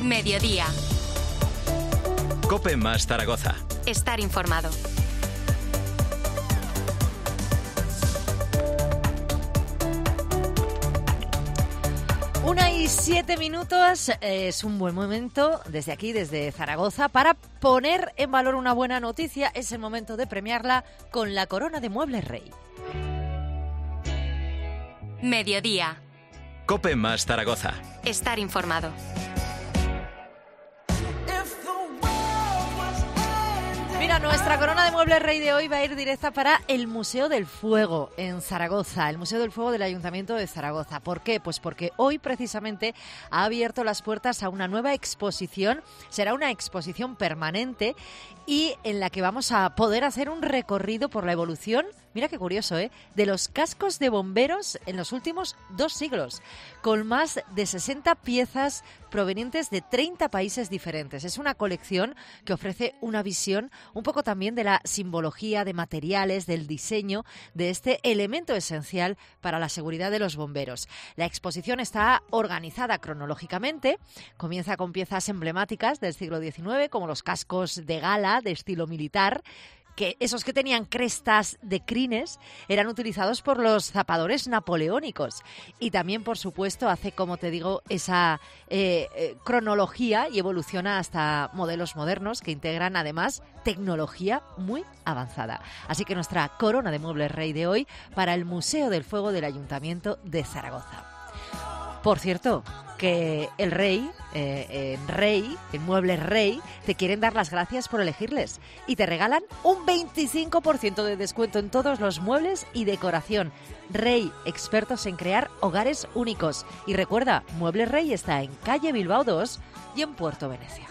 Mediodía. COPE más Zaragoza. Estar informado. Una y 7 minutos, es un buen momento desde aquí, desde Zaragoza, para poner en valor una buena noticia. Es el momento de premiarla con la corona de Muebles Rey. Mediodía. COPE más Zaragoza. Estar informado. Mira, nuestra corona de Muebles Rey de hoy va a ir directa para el Museo del Fuego en Zaragoza, el Museo del Fuego del Ayuntamiento de Zaragoza. ¿Por qué? Pues porque hoy precisamente ha abierto las puertas a una nueva exposición. Será una exposición permanente y en la que vamos a poder hacer un recorrido por la evolución, mira qué curioso, de los cascos de bomberos en los últimos 2 siglos, con más de 60 piezas provenientes de 30 países diferentes. Es una colección que ofrece una visión un poco también de la simbología, de materiales, del diseño, de este elemento esencial para la seguridad de los bomberos. La exposición está organizada cronológicamente, comienza con piezas emblemáticas del siglo XIX, como los cascos de gala de estilo militar, que esos que tenían crestas de crines eran utilizados por los zapadores napoleónicos. Y también, por supuesto, hace, como te digo, esa cronología y evoluciona hasta modelos modernos que integran, además, tecnología muy avanzada. Así que nuestra corona de Muebles Rey de hoy para el Museo del Fuego del Ayuntamiento de Zaragoza. Por cierto, que el Rey, en Muebles Rey, te quieren dar las gracias por elegirles y te regalan un 25% de descuento en todos los muebles y decoración. Rey, expertos en crear hogares únicos. Y recuerda, Muebles Rey está en calle Bilbao 2 y en Puerto Venecia.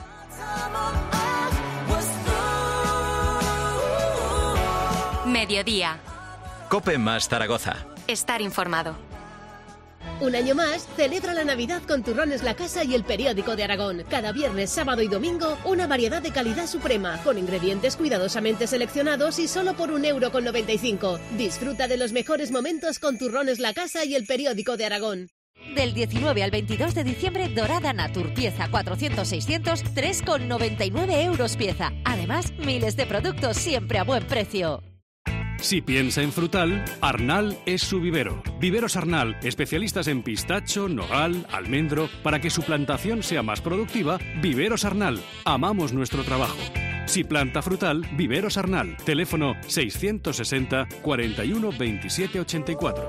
Mediodía. COPE más Zaragoza. Estar informado. Un año más, celebra la Navidad con Turrones La Casa y El Periódico de Aragón. Cada viernes, sábado y domingo, una variedad de calidad suprema, con ingredientes cuidadosamente seleccionados y solo por 1,95 €. Disfruta de los mejores momentos con Turrones La Casa y El Periódico de Aragón. Del 19 al 22 de diciembre, Dorada Natur pieza 400-600, 3,99 € pieza. Además, miles de productos siempre a buen precio. Si piensa en frutal, Arnal es su vivero. Viveros Arnal, especialistas en pistacho, nogal, almendro. Para que su plantación sea más productiva, Viveros Arnal. Amamos nuestro trabajo. Si planta frutal, Viveros Arnal. Teléfono 660 41 27 84.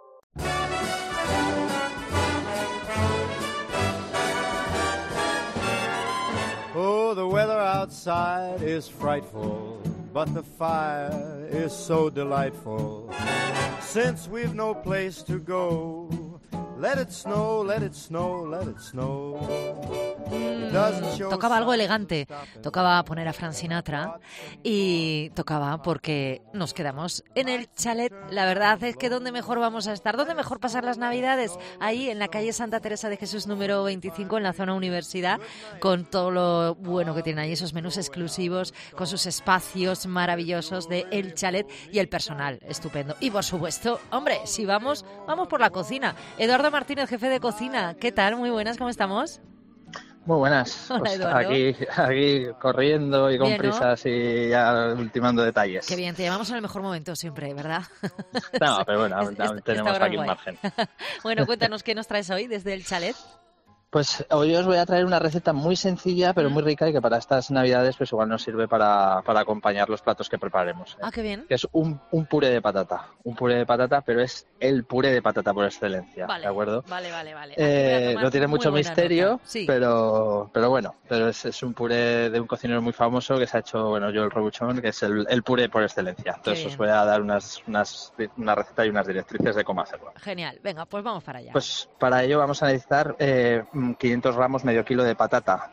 Oh, the weather outside is frightful. But the fire is so delightful. Since we've no place to go, let it snow, let it snow, let it snow. Tocaba algo elegante, tocaba poner a Frank Sinatra y tocaba porque nos quedamos en el chalet. La verdad es que ¿dónde mejor vamos a estar? ¿Dónde mejor pasar las Navidades? Ahí en la calle Santa Teresa de Jesús número 25 en la zona Universidad, con todo lo bueno que tienen ahí, esos menús exclusivos, con sus espacios maravillosos de El Chalet y el personal estupendo. Y por supuesto, hombre, si vamos por la cocina. Eduardo Martínez, jefe de cocina, ¿qué tal? Muy buenas, ¿cómo estamos? Muy buenas. Hola, pues Eduardo. aquí corriendo y con Bien, ¿no? prisas y ya ultimando detalles. Qué bien, te llamamos en el mejor momento siempre, ¿verdad? No, pero bueno, tenemos esta hora aquí un guay. margen. Bueno, cuéntanos qué nos traes hoy desde El Chalet. Pues hoy os voy a traer una receta muy sencilla pero muy rica y que para estas Navidades pues igual nos sirve para acompañar los platos que prepararemos. Ah, qué bien. Que es un puré de patata. Un puré de patata, pero es el puré de patata por excelencia, Vale, ¿de acuerdo? Vale. Aquí voy a tomar No tiene muy mucho buena misterio, nota. Sí. pero bueno, es un puré de un cocinero muy famoso que se ha hecho, Joel Robuchon, que es el puré por excelencia. Entonces os voy a dar una receta y unas directrices de cómo hacerlo. Genial, venga, pues vamos para allá. Pues para ello vamos a necesitar 500 gramos, medio kilo de patata.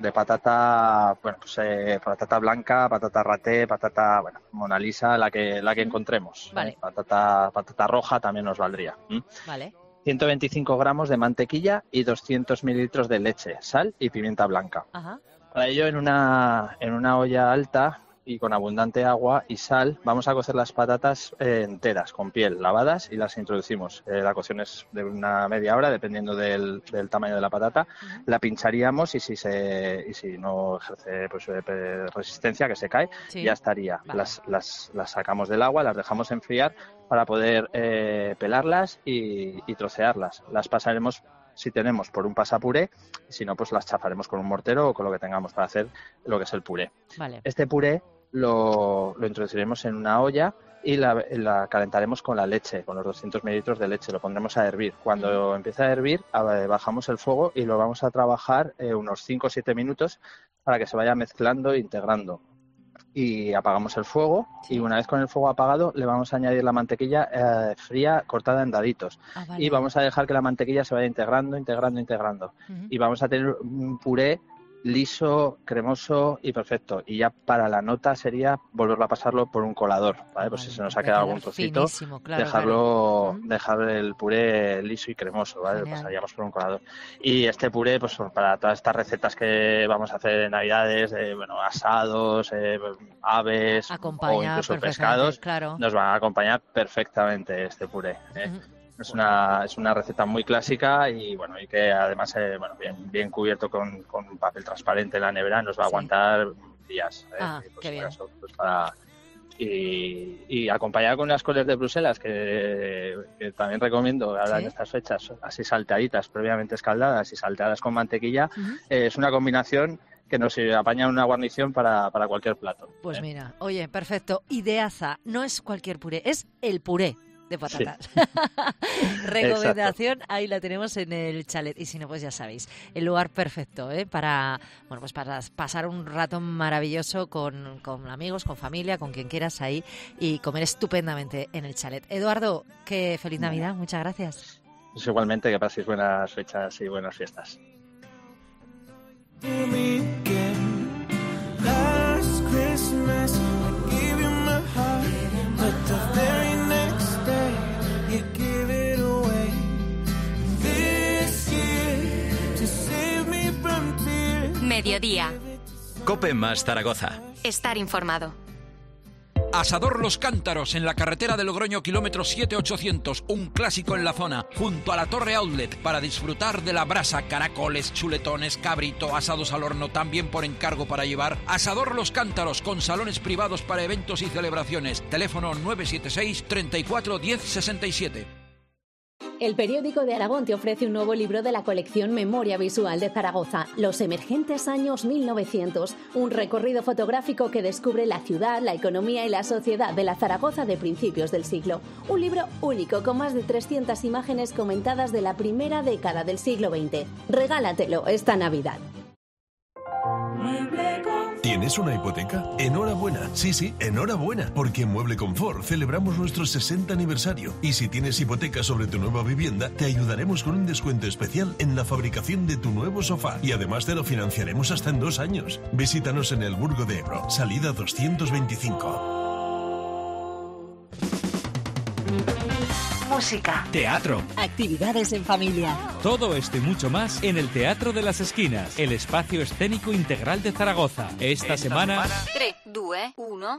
Patata blanca, patata raté, patata, Mona Lisa, la que encontremos. Vale. Patata roja también nos valdría. Vale. 125 gramos de mantequilla y 200 mililitros de leche, sal y pimienta blanca. Ajá. Para ello, en una olla alta, y con abundante agua y sal vamos a cocer las patatas enteras, con piel, lavadas, y las introducimos. La cocción es de una media hora, dependiendo del tamaño de la patata. La pincharíamos y si no ejerce pues, resistencia, que se cae, ya estaría. Vale. Las sacamos del agua, las dejamos enfriar para poder pelarlas y trocearlas. Las pasaremos, si tenemos, por un pasapuré, y si no, pues las chafaremos con un mortero o con lo que tengamos para hacer lo que es el puré. Vale. Este puré lo introduciremos en una olla y la calentaremos con la leche, con los 200 mililitros de leche. Lo pondremos a hervir. Cuando empiece a hervir, bajamos el fuego y lo vamos a trabajar unos 5 o 7 minutos para que se vaya mezclando e integrando. Y apagamos el fuego, y una vez con el fuego apagado le vamos a añadir la mantequilla fría cortada en daditos. Vale. Y vamos a dejar que la mantequilla se vaya integrando. Y vamos a tener un puré liso, cremoso y perfecto. Y ya para la nota sería volverlo a pasarlo por un colador, ¿vale? Pues si se nos ha quedado algún trocito, dejar el puré liso y cremoso, ¿vale? Lo pasaríamos por un colador. Y este puré, pues para todas estas recetas que vamos a hacer en Navidades, asados, aves o incluso pescados, nos van a acompañar perfectamente este puré, Es una receta muy clásica y que además bien cubierto con papel transparente en la nevera nos va a aguantar días. Qué bien. Eso, pues y acompañado con unas coles de Bruselas que también recomiendo ahora en estas fechas, así salteaditas, previamente escaldadas y salteadas con mantequilla, es una combinación que nos apaña una guarnición para cualquier plato. Pues mira, oye, perfecto. Ideaza, no es cualquier puré, es el puré de patatas. Sí. Recomendación, ahí la tenemos en el chalet. Y si no, pues ya sabéis, el lugar perfecto para pasar un rato maravilloso con amigos, con familia, con quien quieras ahí y comer estupendamente en el chalet. Eduardo, qué feliz Navidad, muchas gracias. Pues igualmente, que paséis buenas fechas y buenas fiestas. Mediodía. COPE más Zaragoza. Estar informado. Asador Los Cántaros, en la carretera de Logroño, kilómetro 7800, un clásico en la zona, junto a la Torre Outlet, para disfrutar de la brasa, caracoles, chuletones, cabrito, asados al horno, también por encargo para llevar. Asador Los Cántaros, con salones privados para eventos y celebraciones. Teléfono 976 34 10 67. El Periódico de Aragón te ofrece un nuevo libro de la colección Memoria Visual de Zaragoza, Los emergentes años 1900, un recorrido fotográfico que descubre la ciudad, la economía y la sociedad de la Zaragoza de principios del siglo. Un libro único con más de 300 imágenes comentadas de la primera década del siglo XX. Regálatelo esta Navidad. ¿Tienes una hipoteca? ¡Enhorabuena! Sí, enhorabuena, porque en Mueble Confort celebramos nuestro 60 aniversario y si tienes hipoteca sobre tu nueva vivienda, te ayudaremos con un descuento especial en la fabricación de tu nuevo sofá y además te lo financiaremos hasta en 2 años. Visítanos en el Burgo de Ebro, salida 225. Música, teatro, actividades en familia. Todo esto y mucho más en el Teatro de las Esquinas, el espacio escénico integral de Zaragoza. Esta semana... 3, 2, 1...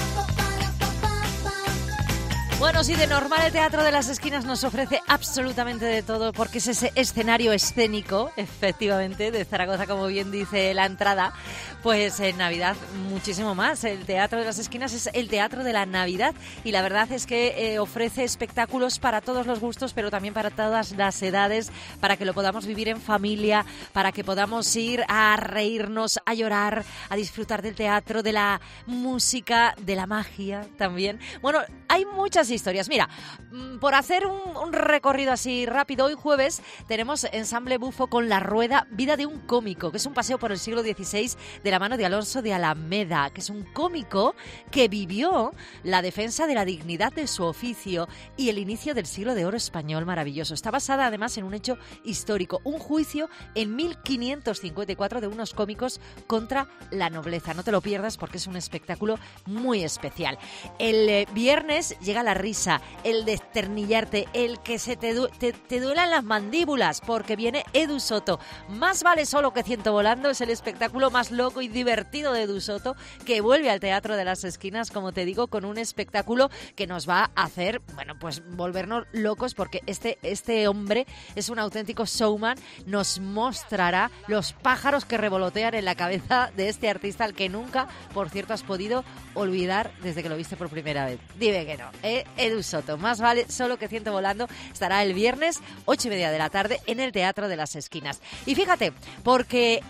Bueno, sí, de normal el Teatro de las Esquinas nos ofrece absolutamente de todo, porque es ese escenario escénico, efectivamente, de Zaragoza, como bien dice la entrada. Pues en Navidad muchísimo más. El Teatro de las Esquinas es el teatro de la Navidad y la verdad es que ofrece espectáculos para todos los gustos, pero también para todas las edades, para que lo podamos vivir en familia, para que podamos ir a reírnos, a llorar, a disfrutar del teatro, de la música, de la magia también. Bueno, hay muchas historias. Mira, por hacer un recorrido así rápido, hoy jueves tenemos Ensamble Bufo con La Rueda, Vida de un cómico, que es un paseo por el siglo XVI de la mano de Alonso de Alameda, que es un cómico que vivió la defensa de la dignidad de su oficio y el inicio del siglo de oro español maravilloso. Está basada además en un hecho histórico, un juicio en 1554 de unos cómicos contra la nobleza. No te lo pierdas porque es un espectáculo muy especial. El viernes viernes llega la risa, el desternillarte, el que se te duelan las mandíbulas, porque viene Edu Soto. Más vale solo que ciento volando, es el espectáculo más loco y divertido de Edu Soto, que vuelve al Teatro de las Esquinas, como te digo, con un espectáculo que nos va a hacer, bueno, pues volvernos locos, porque este hombre es un auténtico showman. Nos mostrará los pájaros que revolotean en la cabeza de este artista al que nunca, por cierto, has podido olvidar desde que lo viste por primera vez. Dime que no, Edu Soto, más vale solo que ciento volando, estará el viernes 8:30 de la tarde en el Teatro de las Esquinas. Y fíjate, porque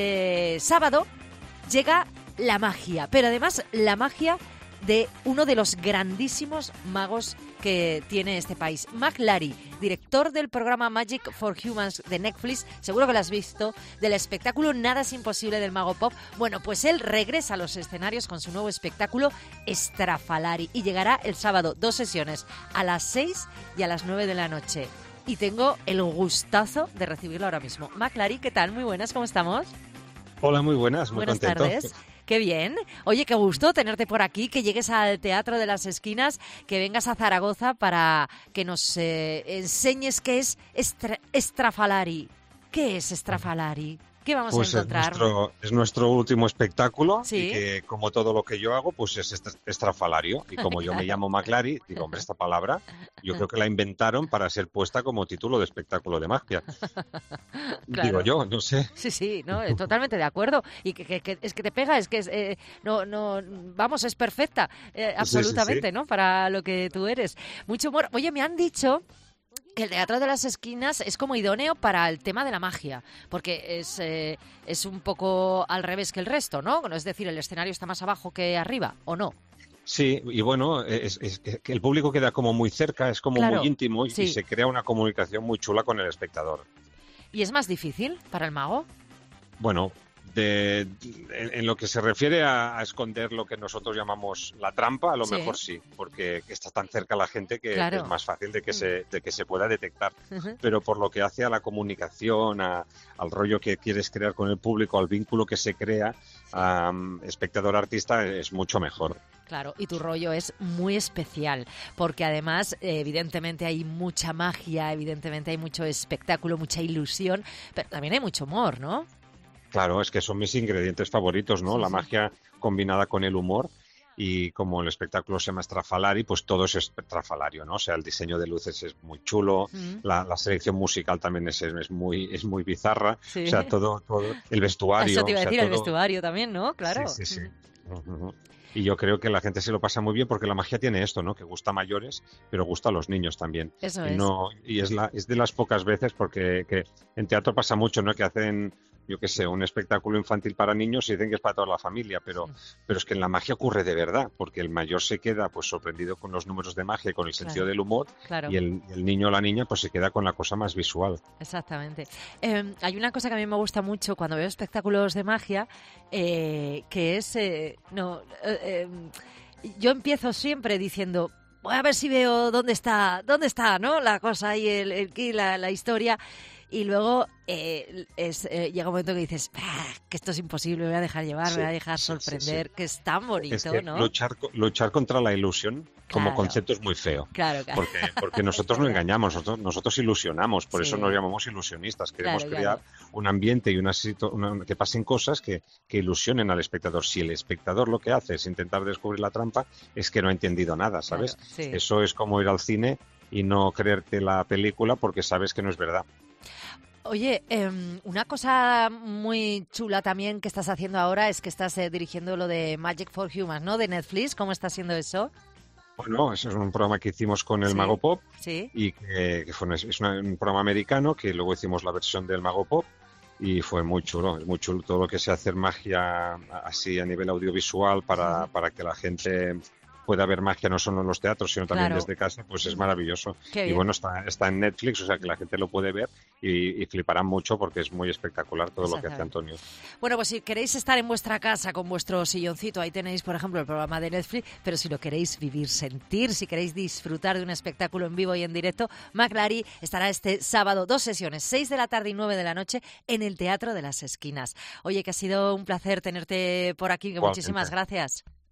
el sábado llega la magia, pero además la magia de uno de los grandísimos magos que tiene este país, Mac Lary, director del programa Magic for Humans de Netflix, seguro que lo has visto, del espectáculo Nada es imposible del mago pop. Bueno, pues él regresa a los escenarios con su nuevo espectáculo Estrafalari y llegará el sábado, 2 sesiones, a las 6 y a las 9 de la noche. Y tengo el gustazo de recibirlo ahora mismo. Mac Lary, ¿qué tal? Muy buenas, ¿cómo estamos? Hola, muy buenas, muy Buenas contento. Tardes. Qué bien. Oye, qué gusto tenerte por aquí, que llegues al Teatro de las Esquinas, que vengas a Zaragoza para que nos enseñes qué es Estrafalari. ¿Qué es Estrafalari? ¿Qué vamos a encontrar? Es nuestro último espectáculo, ¿Sí? Y que, como todo lo que yo hago, pues es estrafalario. Y como yo me llamo Mac Lary, digo, hombre, esta palabra yo creo que la inventaron para ser puesta como título de espectáculo de magia. Claro. Digo yo, no sé. Sí, no, totalmente de acuerdo. Y que es que te pega, es que vamos, es perfecta, absolutamente, sí. ¿no? Para lo que tú eres. Mucho humor. Oye, me han dicho que el Teatro de las Esquinas es como idóneo para el tema de la magia, porque es un poco al revés que el resto, ¿no? Es decir, el escenario está más abajo que arriba, ¿o no? Sí, y bueno, es que el público queda como muy cerca, es como Claro, muy íntimo y sí. se crea una comunicación muy chula con el espectador. ¿Y es más difícil para el mago? Bueno, en lo que se refiere a esconder lo que nosotros llamamos la trampa, a lo Sí. mejor sí, porque está tan cerca la gente que Claro. es más fácil de que se pueda detectar. Ujú. Pero por lo que hace a la comunicación, al rollo que quieres crear con el público, al vínculo que se crea, espectador-artista, es mucho mejor. Claro, y tu rollo es muy especial, porque además, evidentemente, hay mucha magia, evidentemente hay mucho espectáculo, mucha ilusión, pero también hay mucho humor, ¿no? Claro, es que son mis ingredientes favoritos, ¿no? Sí, La sí. magia combinada con el humor. Y como el espectáculo se llama Estrafalari, pues todo es estrafalario, ¿no? O sea, el diseño de luces es muy chulo, la selección musical también es muy bizarra, Sí. o sea, todo el vestuario. Eso te iba a o sea, decir, el todo- vestuario también, ¿no? Claro. Sí. Ujú. Y yo creo que la gente se lo pasa muy bien porque la magia tiene esto, ¿no? Que gusta a mayores, pero gusta a los niños también. Eso y es. y es de las pocas veces porque que en teatro pasa mucho, ¿no? Que hacen, yo qué sé, un espectáculo infantil para niños y dicen que es para toda la familia, pero es que en la magia ocurre de verdad, porque el mayor se queda pues sorprendido con los números de magia y con el sentido Claro. del humor, Claro. y el niño o la niña pues se queda con la cosa más visual. Exactamente. Hay una cosa que a mí me gusta mucho cuando veo espectáculos de magia, que es... yo empiezo siempre diciendo, voy a ver si veo dónde está, ¿no? La cosa y la historia. Y luego llega un momento que dices, que esto es imposible, me voy a dejar llevar, me voy a dejar sorprender, que es tan bonito, Es que ¿no? luchar contra la ilusión como Claro. concepto es muy feo. Claro. Porque nosotros no engañamos, nosotros ilusionamos, por Sí. eso nos llamamos ilusionistas. Queremos Claro, crear un ambiente y que pasen cosas que ilusionen al espectador. Si el espectador lo que hace es intentar descubrir la trampa, es que no ha entendido nada, ¿sabes? Claro, sí. Eso es como ir al cine y no creerte la película porque sabes que no es verdad. Oye, una cosa muy chula también que estás haciendo ahora es que estás dirigiendo lo de Magic for Humans, ¿no? De Netflix, ¿cómo está siendo eso? Bueno, eso es un programa que hicimos con el Sí. Mago Pop Sí. y que un programa americano que luego hicimos la versión del Mago Pop y fue muy chulo. Es muy chulo todo lo que sea hacer magia así a nivel audiovisual para que la gente pueda ver magia no solo en los teatros, sino también Claro. desde casa, pues es maravilloso. Qué Y bien. bueno, está en Netflix, o sea que la gente lo puede ver y fliparán mucho porque es muy espectacular todo lo que hace Antonio. Bueno, pues si queréis estar en vuestra casa con vuestro silloncito, ahí tenéis, por ejemplo, el programa de Netflix, pero si lo queréis vivir, sentir, si queréis disfrutar de un espectáculo en vivo y en directo, Mac Lary estará este sábado, 2 sesiones, 6 de la tarde y 9 de la noche, en el Teatro de las Esquinas. Oye, que ha sido un placer tenerte por aquí, que Igualmente. muchísimas gracias.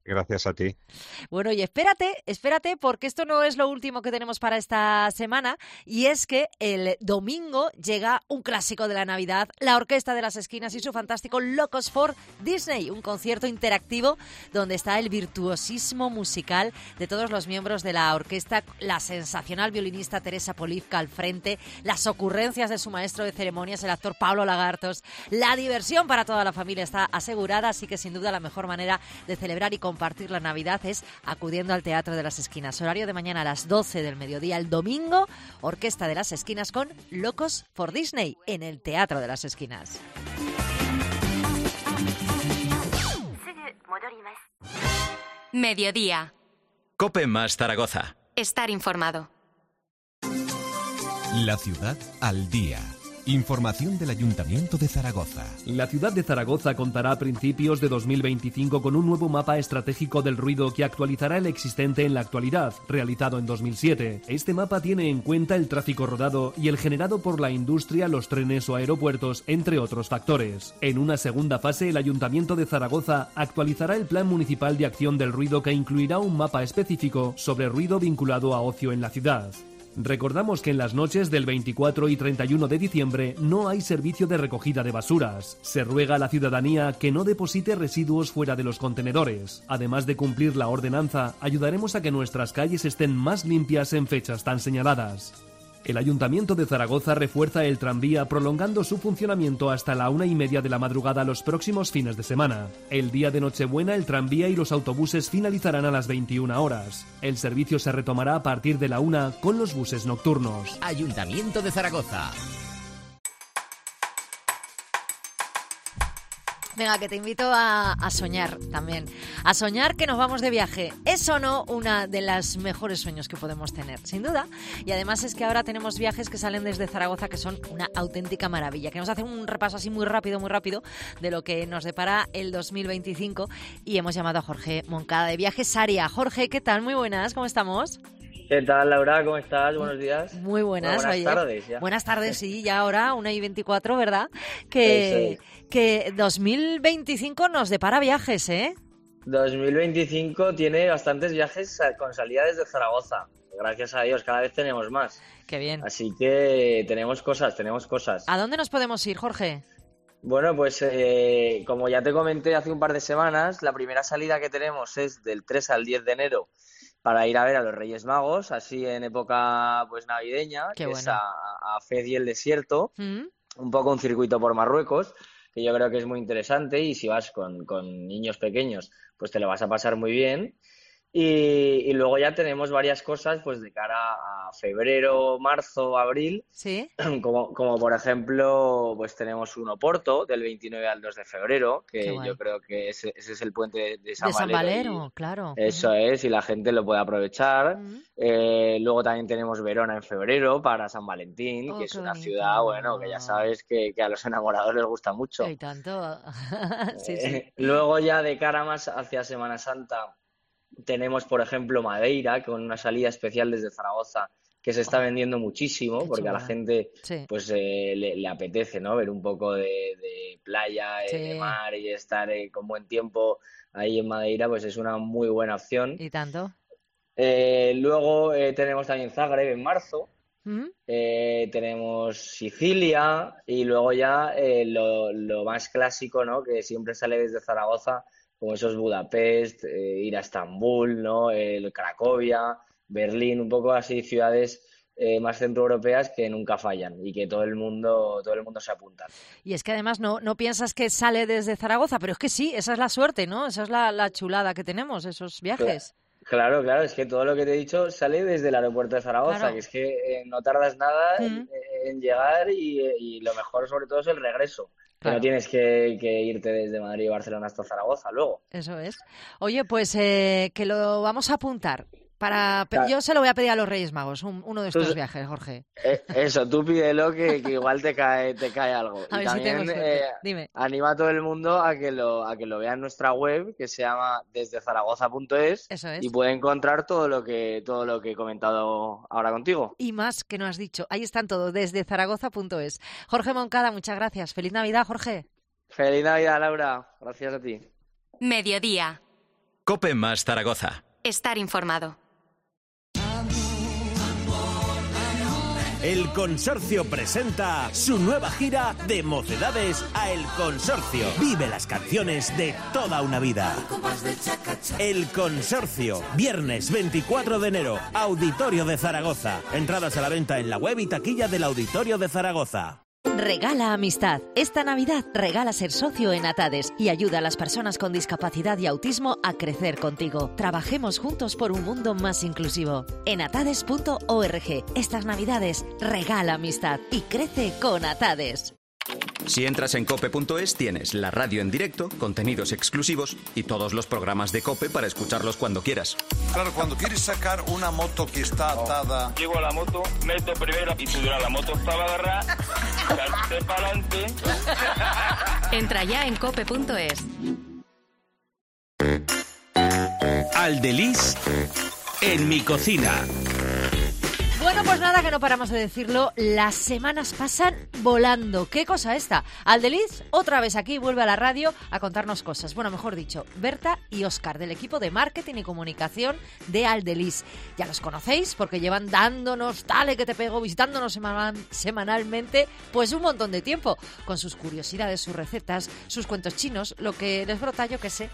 Gracias a ti. Bueno, y espérate, porque esto no es lo último que tenemos para esta semana, y es que el domingo llega un clásico de la Navidad, la Orquesta de las Esquinas y su fantástico Locos for Disney, un concierto interactivo donde está el virtuosismo musical de todos los miembros de la orquesta, la sensacional violinista Teresa Polivka al frente, las ocurrencias de su maestro de ceremonias, el actor Pablo Lagartos. La diversión para toda la familia está asegurada, así que sin duda la mejor manera de celebrar y compartir la Navidad es acudiendo al Teatro de las Esquinas. Horario de mañana a las 12 del mediodía el domingo, Orquesta de las Esquinas con Locos for Disney en el Teatro de las Esquinas. Mediodía. Cope más Zaragoza. Estar informado. La ciudad al día. Información del Ayuntamiento de Zaragoza. La ciudad de Zaragoza contará a principios de 2025 con un nuevo mapa estratégico del ruido que actualizará el existente en la actualidad, realizado en 2007. Este mapa tiene en cuenta el tráfico rodado y el generado por la industria, los trenes o aeropuertos, entre otros factores. En una segunda fase, el Ayuntamiento de Zaragoza actualizará el Plan Municipal de Acción del Ruido, que incluirá un mapa específico sobre ruido vinculado a ocio en la ciudad. Recordamos que en las noches del 24 y 31 de diciembre no hay servicio de recogida de basuras. Se ruega a la ciudadanía que no deposite residuos fuera de los contenedores. Además de cumplir la ordenanza, ayudaremos a que nuestras calles estén más limpias en fechas tan señaladas. El Ayuntamiento de Zaragoza refuerza el tranvía prolongando su funcionamiento hasta la 1:30 de la madrugada los próximos fines de semana. El día de Nochebuena el tranvía y los autobuses finalizarán a las 21 horas. El servicio se retomará a partir de la 1 con los buses nocturnos. Ayuntamiento de Zaragoza. Venga, que te invito a soñar también. A soñar que nos vamos de viaje. ¿Es o no una de las mejores sueños que podemos tener? Sin duda. Y además es que ahora tenemos viajes que salen desde Zaragoza que son una auténtica maravilla. Que nos hacen un repaso así muy rápido de lo que nos depara el 2025. Y hemos llamado a Jorge Moncada de Viajes Aria. Jorge, ¿qué tal? Muy buenas, ¿cómo estamos? ¿Qué tal, Laura? ¿Cómo estás? Buenos días. Muy buenas. Buenas tardes. Ya. Buenas tardes, sí, ya ahora, 1:24, ¿verdad? Que 2025 nos depara viajes, ¿eh? 2025 tiene bastantes viajes con salida desde Zaragoza. Gracias a Dios, cada vez tenemos más. Qué bien. Así que tenemos cosas. ¿A dónde nos podemos ir, Jorge? Bueno, pues como ya te comenté hace un par de semanas, la primera salida que tenemos es del 3 al 10 de enero para ir a ver a los Reyes Magos, así en época pues navideña, Qué que bueno. es a Fez y el desierto, un poco un circuito por Marruecos, que yo creo que es muy interesante, y si vas con niños pequeños, pues te lo vas a pasar muy bien. Y luego ya tenemos varias cosas pues de cara a febrero, marzo, abril. Sí. Como por ejemplo, pues tenemos un Oporto del 29 al 2 de febrero, Qué que guay. yo creo que ese es el puente de San De San Valero. Valero, claro. Eso es, y la gente lo puede aprovechar. Luego también tenemos Verona en febrero para San Valentín, Oh, que es qué una bonito. ciudad, bueno, que ya sabes que a los enamorados les gusta mucho. Y tanto. Sí. Luego ya de cara más hacia Semana Santa tenemos, por ejemplo, Madeira, con una salida especial desde Zaragoza que se está vendiendo muchísimo, Qué porque a la chula. gente Sí. pues le apetece, ¿no? Ver un poco de playa, Sí. de mar, y estar con buen tiempo ahí en Madeira, pues es una muy buena opción. ¿Y tanto? Luego tenemos también Zagreb en marzo. ¿Mm? Tenemos Sicilia, y luego ya lo más clásico, ¿no? Que siempre sale desde Zaragoza, como esos Budapest, ir a Estambul, ¿no? Cracovia, Berlín, un poco así ciudades más centroeuropeas que nunca fallan y que todo el mundo se apunta. Y es que además no piensas que sale desde Zaragoza, pero es que sí, esa es la suerte, ¿no? Esa es la chulada que tenemos, esos viajes. Claro, es que todo lo que te he dicho sale desde el aeropuerto de Zaragoza, Claro. que es que no tardas nada en llegar, y lo mejor sobre todo es el regreso. Que Claro. no tienes que irte desde Madrid y Barcelona hasta Zaragoza luego. Eso es. Oye, pues que lo vamos a apuntar. Claro. Yo se lo voy a pedir a los Reyes Magos, uno de estos Tú- viajes, Jorge. Eso, tú pídelo, que igual te cae algo. A Y ver si tengo también suerte. Dime. anima a todo el mundo a que lo vea en nuestra web, que se llama desdezaragoza.es, Eso es. y puede encontrar todo lo que he comentado ahora contigo. Y más que no has dicho. Ahí están todos, desde zaragoza.es. Jorge Moncada, muchas gracias. Feliz Navidad, Jorge. Feliz Navidad, Laura. Gracias a ti. Mediodía. COPE más Zaragoza. Estar informado. El Consorcio presenta su nueva gira de Mocedades a El Consorcio. Vive las canciones de toda una vida. El Consorcio, viernes 24 de enero, Auditorio de Zaragoza. Entradas a la venta en la web y taquilla del Auditorio de Zaragoza. Regala amistad. Esta Navidad regala ser socio en Atades y ayuda a las personas con discapacidad y autismo a crecer contigo. Trabajemos juntos por un mundo más inclusivo. En atades.org. Estas Navidades regala amistad y crece con Atades. Si entras en cope.es tienes la radio en directo, contenidos exclusivos y todos los programas de COPE para escucharlos cuando quieras. Claro, cuando quieres sacar una moto que está atada... Llego a la moto, meto primero y si la moto estaba agarrada, salté para adelante. Entra ya en cope.es. Aldeliz en mi cocina. Bueno, pues nada, que no paramos de decirlo, las semanas pasan volando. ¿Qué cosa esta? Aldeliz, otra vez aquí, vuelve a la radio a contarnos cosas. Bueno, mejor dicho, Berta y Óscar, del equipo de marketing y comunicación de Aldeliz. Ya los conocéis porque llevan dándonos, dale que te pego, visitándonos semanalmente, pues un montón de tiempo, con sus curiosidades, sus recetas, sus cuentos chinos, lo que les brota, yo qué sé.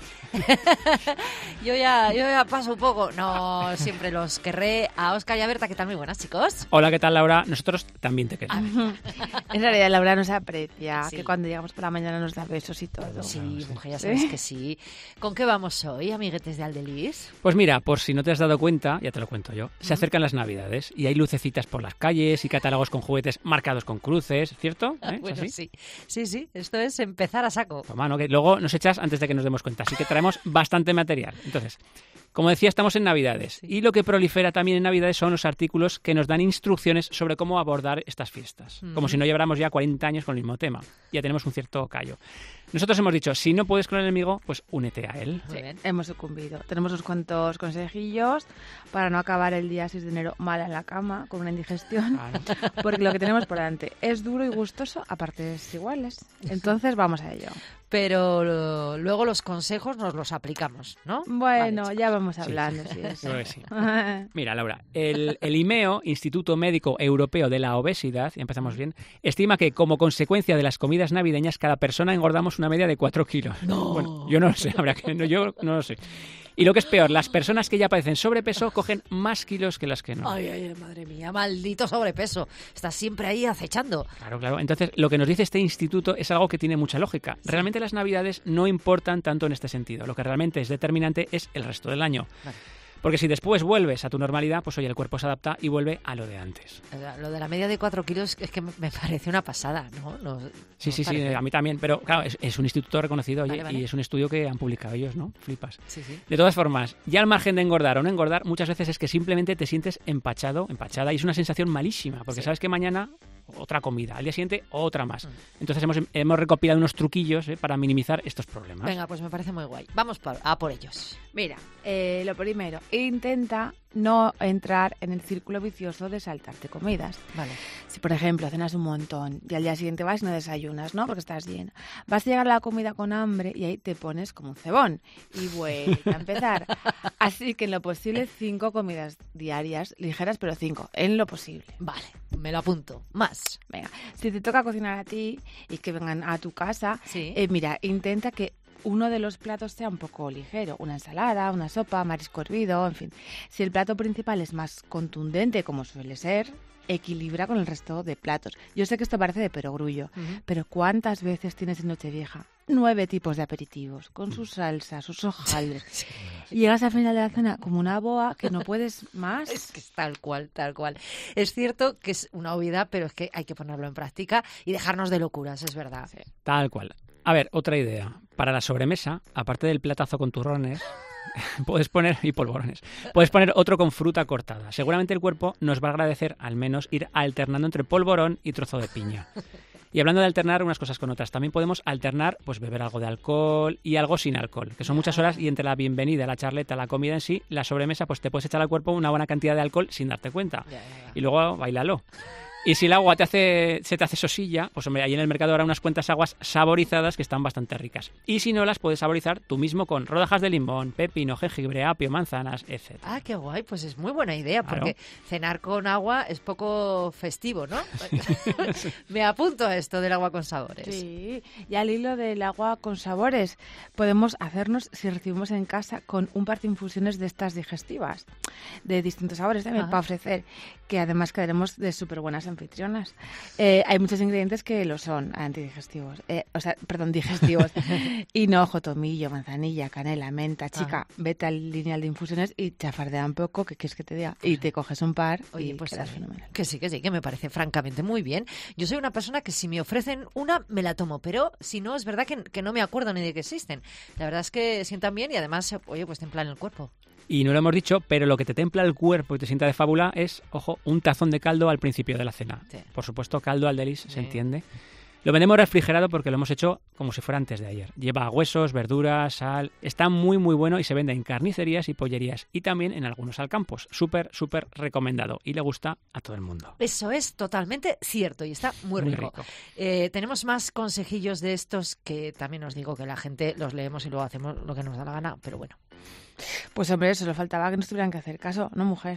yo ya paso un poco. No, siempre los querré. A Óscar y a Berta, que tal, muy buenas, chicos. Hola, ¿qué tal, Laura? Nosotros también te queremos. En realidad, Laura nos aprecia, sí. Que cuando llegamos por la mañana nos da besos y todo. Sí, mujer, ya sabes que sí. ¿Con qué vamos hoy, amiguetes de Aldeliz? Pues mira, por si no te has dado cuenta, ya te lo cuento yo, se acercan las Navidades y hay lucecitas por las calles y catálogos con juguetes marcados con cruces, ¿cierto? Bueno, sí, esto es empezar a saco. Toma, ¿no? Que luego nos echas antes de que nos demos cuenta, así que traemos bastante material. Entonces, como decía, estamos en Navidades y lo que prolifera también en Navidades son los artículos que nos dan instrucciones sobre cómo abordar estas fiestas. Como si no lleváramos ya 40 años con el mismo tema. Ya tenemos un cierto callo. Nosotros hemos dicho, si no puedes con el enemigo, pues únete a él. Sí, hemos sucumbido. Tenemos unos cuantos consejillos para no acabar el día 6 de enero mal en la cama, con una indigestión. Claro. Porque lo que tenemos por delante es duro y gustoso a partes iguales. Entonces vamos a ello. Pero luego los consejos nos los aplicamos, ¿no? Bueno, vale, ya vamos hablando. Sí. Sí. Mira, Laura, el IMEO, Instituto Médico Europeo de la Obesidad, y empezamos bien, estima que como consecuencia de las comidas navideñas cada persona engordamos una media de 4 kilos. No. Bueno, yo no lo sé, yo no lo sé. Y lo que es peor, las personas que ya padecen sobrepeso cogen más kilos que las que no. Ay, madre mía, maldito sobrepeso. Estás siempre ahí acechando. Claro. Entonces, lo que nos dice este instituto es algo que tiene mucha lógica. Sí. Realmente las Navidades no importan tanto en este sentido. Lo que realmente es determinante es el resto del año. Vale. Porque si después vuelves a tu normalidad, pues oye, el cuerpo se adapta y vuelve a lo de antes. Lo de la media de 4 kilos es que me parece una pasada, ¿no? Sí, a mí también. Pero claro, es un instituto reconocido, oye, vale. Y es un estudio que han publicado ellos, ¿no? Flipas. Sí. De todas formas, ya al margen de engordar o no engordar, muchas veces es que simplemente te sientes empachada y es una sensación malísima, porque sabes que mañana otra comida, al día siguiente otra más. Entonces hemos recopilado unos truquillos para minimizar estos problemas. Venga, pues me parece muy guay. Vamos a por ellos. Mira, lo primero, intenta no entrar en el círculo vicioso de saltarte comidas. Vale. Si, por ejemplo, cenas un montón y al día siguiente vas y no desayunas, ¿no? Porque estás llena. Vas a llegar a la comida con hambre y ahí te pones como un cebón y vuelve a empezar. Así que en lo posible 5 comidas diarias, ligeras, pero 5, en lo posible. Vale, me lo apunto. Más. Venga, si te toca cocinar a ti y que vengan a tu casa, mira, intenta que uno de los platos sea un poco ligero, una ensalada, una sopa, marisco hervido, en fin. Si el plato principal es más contundente, como suele ser, equilibra con el resto de platos. Yo sé que esto parece de perogrullo, pero ¿cuántas veces tienes en Nochevieja 9 tipos de aperitivos, con sus salsas, sus hojaldres? Y llegas al final de la cena como una boa que no puedes más. Es que es tal cual. Es cierto que es una obviedad, pero es que hay que ponerlo en práctica y dejarnos de locuras, es verdad. Sí. Tal cual. A ver, otra idea. Para la sobremesa, aparte del platazo con turrones, puedes poner otro con fruta cortada. Seguramente el cuerpo nos va a agradecer al menos ir alternando entre polvorón y trozo de piña. Y hablando de alternar unas cosas con otras, también podemos alternar, pues beber algo de alcohol y algo sin alcohol, que son muchas horas y entre la bienvenida, la charleta, la comida en sí, la sobremesa, pues te puedes echar al cuerpo una buena cantidad de alcohol sin darte cuenta. Y luego bailalo. Y si el agua se te hace sosilla, pues hombre, ahí en el mercado habrá unas cuantas aguas saborizadas que están bastante ricas. Y si no, las puedes saborizar tú mismo con rodajas de limón, pepino, jengibre, apio, manzanas, etc. Ah, qué guay, pues es muy buena idea, porque cenar con agua es poco festivo, ¿no? Me apunto a esto del agua con sabores. Sí, y al hilo del agua con sabores, podemos hacernos, si recibimos en casa, con un par de infusiones de estas digestivas, de distintos sabores también, para ofrecer, que además quedaremos de súper buenas anfitrionas. Hay muchos ingredientes que lo son antidigestivos, digestivos. Hinojo, tomillo, manzanilla, canela, menta. Chica, vete al lineal de infusiones y chafardea un poco, ¿qué quieres que te diga? Y te coges un par. Oye, y pues quedas fenomenal. Que sí, que me parece francamente muy bien. Yo soy una persona que si me ofrecen una, me la tomo, pero si no, es verdad que no me acuerdo ni de que existen. La verdad es que sientan bien y además, oye, pues templan el cuerpo. Y no lo hemos dicho, pero lo que te templa el cuerpo y te sienta de fábula es, ojo, un tazón de caldo al principio de la cena. Sí. Por supuesto, caldo Aldelis, se entiende. Lo vendemos refrigerado porque lo hemos hecho como si fuera antes de ayer. Lleva huesos, verduras, sal. Está muy, muy bueno y se vende en carnicerías y pollerías y también en algunos alcampos. Súper, súper recomendado y le gusta a todo el mundo. Eso es totalmente cierto y está muy rico. Tenemos más consejillos de estos que también os digo que la gente los leemos y luego hacemos lo que nos da la gana, pero bueno. Pues hombre, solo faltaba que nos tuvieran que hacer caso, ¿no, mujer?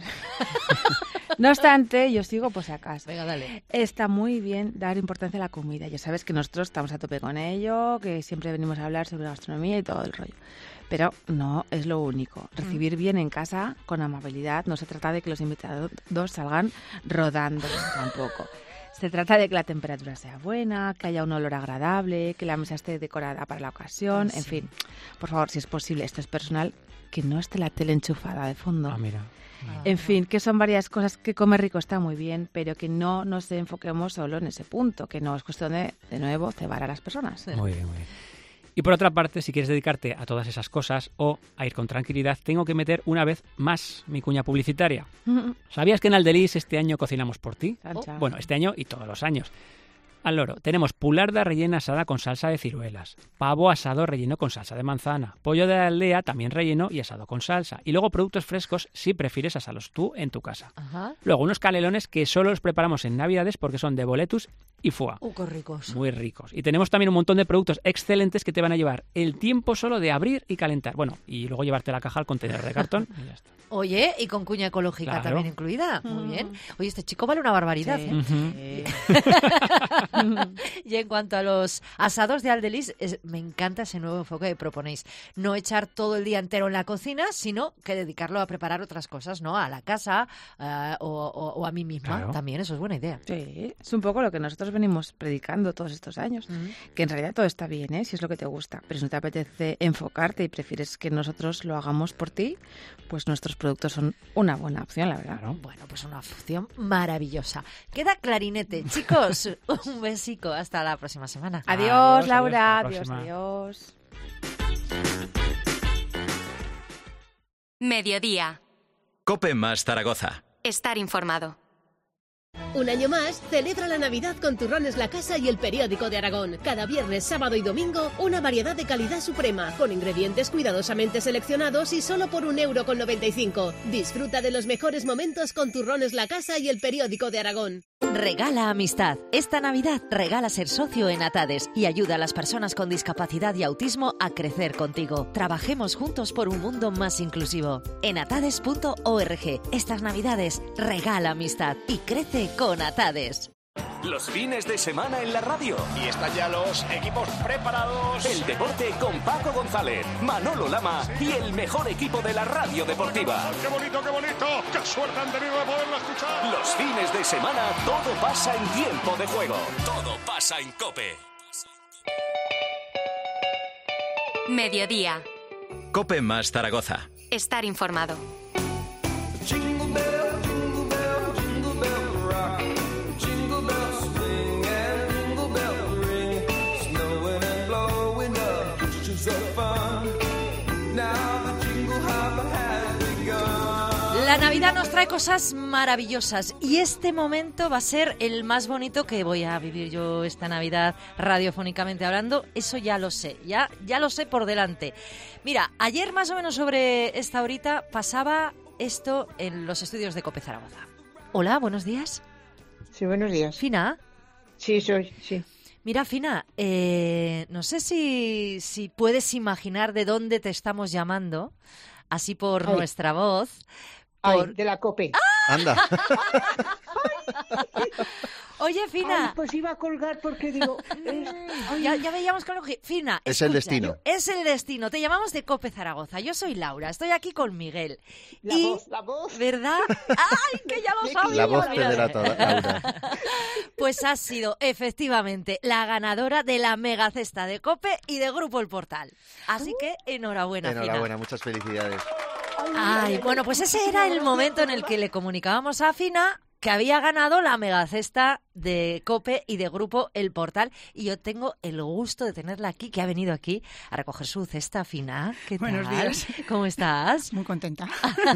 No obstante, yo sigo por si acaso. Venga, dale. Está muy bien dar importancia a la comida. Ya sabes que nosotros estamos a tope con ello, que siempre venimos a hablar sobre gastronomía y todo el rollo. Pero no es lo único. Recibir bien en casa, con amabilidad, no se trata de que los invitados salgan rodando tampoco. Se trata de que la temperatura sea buena, que haya un olor agradable, que la mesa esté decorada para la ocasión, en fin. Por favor, si es posible, esto es personal, que no esté la tele enchufada de fondo. Ah, mira. En fin, que son varias cosas que comer rico está muy bien, pero que no nos enfoquemos solo en ese punto, que no es cuestión de nuevo, cebar a las personas. Muy bien, muy bien. Y por otra parte, si quieres dedicarte a todas esas cosas o a ir con tranquilidad, tengo que meter una vez más mi cuña publicitaria. ¿Sabías que en Aldelis este año cocinamos por ti? Bueno, este año y todos los años. Al loro, tenemos pularda rellena asada con salsa de ciruelas, pavo asado relleno con salsa de manzana, pollo de aldea también relleno y asado con salsa, y luego productos frescos si prefieres asarlos tú en tu casa. Ajá. Luego unos canelones que solo los preparamos en Navidades porque son de boletus y foie. ¡Qué ricos! Muy ricos. Y tenemos también un montón de productos excelentes que te van a llevar el tiempo solo de abrir y calentar. Bueno, y luego llevarte la caja al contenedor de cartón y ya está. Oye, y con cuña ecológica también incluida. Muy bien. Oye, este chico vale una barbaridad. Sí. Y en cuanto a los asados de Aldelis, me encanta ese nuevo enfoque que proponéis. No echar todo el día entero en la cocina, sino que dedicarlo a preparar otras cosas, ¿no? A la casa o a mí misma. Claro. También, eso es buena idea. Sí, es un poco lo que nosotros venimos predicando todos estos años. Que en realidad todo está bien, si es lo que te gusta. Pero si no te apetece enfocarte y prefieres que nosotros lo hagamos por ti, pues nuestros productos son una buena opción, la verdad. Claro. Bueno, pues una opción maravillosa. Queda clarinete. Chicos, un besico. Hasta la próxima semana. Adiós, Laura. Adiós. Mediodía. COPE más Zaragoza. Estar informado. Un año más, celebra la Navidad con Turrones La Casa y El Periódico de Aragón. Cada viernes, sábado y domingo, una variedad de calidad suprema, con ingredientes cuidadosamente seleccionados y solo por €1,95. Disfruta de los mejores momentos con Turrones La Casa y El Periódico de Aragón. Regala amistad. Esta Navidad regala ser socio en Atades y ayuda a las personas con discapacidad y autismo a crecer contigo. Trabajemos juntos por un mundo más inclusivo. En atades.org. Estas Navidades regala amistad y crece con Atades. Los fines de semana en la radio. Y están ya los equipos preparados. El deporte con Paco González, Manolo Lama y el mejor equipo de la radio deportiva. ¡Qué bonito, qué bonito! ¡Qué suerte han tenido de poderlo escuchar! Los fines de semana todo pasa en tiempo de juego. Todo pasa en COPE. Mediodía. COPE más Zaragoza. Estar informado. La Navidad nos trae cosas maravillosas y este momento va a ser el más bonito que voy a vivir yo esta Navidad radiofónicamente hablando. Eso ya lo sé, ya lo sé por delante. Mira, ayer más o menos sobre esta horita pasaba esto en los estudios de COPE Zaragoza. Hola, buenos días. Sí, buenos días. ¿Fina? Sí, soy, sí. Mira, Fina, no sé si puedes imaginar de dónde te estamos llamando, así por nuestra voz. De la COPE. ¡Ah! Anda. Oye, Fina. Ay, pues iba a colgar porque digo... Ya veíamos con lo que... Fina, es el destino. Es el destino. Te llamamos de COPE Zaragoza. Yo soy Laura, estoy aquí con Miguel. La voz. ¿Verdad? ¡Ay, que ya lo sabía! La voz te delata, Laura. Pues has sido, efectivamente, la ganadora de la mega cesta de COPE y de Grupo El Portal. Así que, enhorabuena, Enhorabuena, Fina. muchas felicidades. Ay, bueno, pues ese era el momento en el que le comunicábamos a Fina que había ganado la megacesta de COPE y de Grupo El Portal. Y yo tengo el gusto de tenerla aquí, que ha venido aquí a recoger su cesta. Fina, ¿qué tal? Buenos días. ¿Cómo estás? Muy contenta.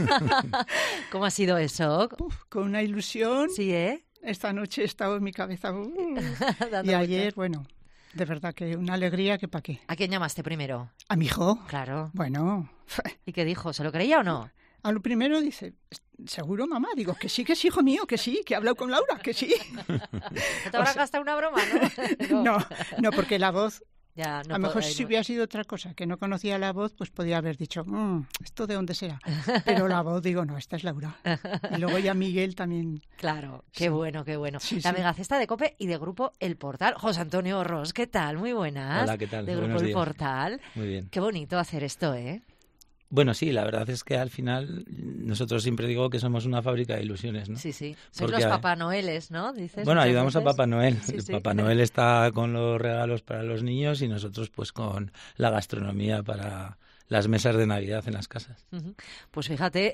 ¿Cómo ha sido eso? Con una ilusión. Sí, ¿eh? Esta noche he estado en mi cabeza. Y ayer, bueno, de verdad que una alegría que pa' qué. ¿A quién llamaste primero? ¿A mi hijo? Claro. Bueno. ¿Y qué dijo? ¿Se lo creía o no? A lo primero dice, ¿seguro, mamá? Digo, que sí, hijo mío, que sí, que he hablado con Laura, que sí. ¿No te habrás gastado una broma, no? No, porque la voz... Ya, no a lo mejor si hubiera sido otra cosa, que no conocía la voz, pues podía haber dicho, ¿esto de dónde será? Pero la voz, digo, no, esta es Laura. Y luego ya Miguel también. Claro, qué bueno, qué bueno. Sí, la megacesta de COPE y de Grupo El Portal. José Antonio Ros, ¿qué tal? Muy buenas. Hola, ¿qué tal? De Grupo Buenos El días. Portal. Muy bien. Qué bonito hacer esto, ¿eh? Bueno, sí, la verdad es que al final nosotros siempre digo que somos una fábrica de ilusiones, ¿no? Sí, sí. Sois los Papá Noeles, ¿no? Dices, bueno, ayudamos a veces. Papá Noel. Sí, sí. Papá Noel está con los regalos para los niños y nosotros pues con la gastronomía para las mesas de Navidad en las casas. Pues fíjate,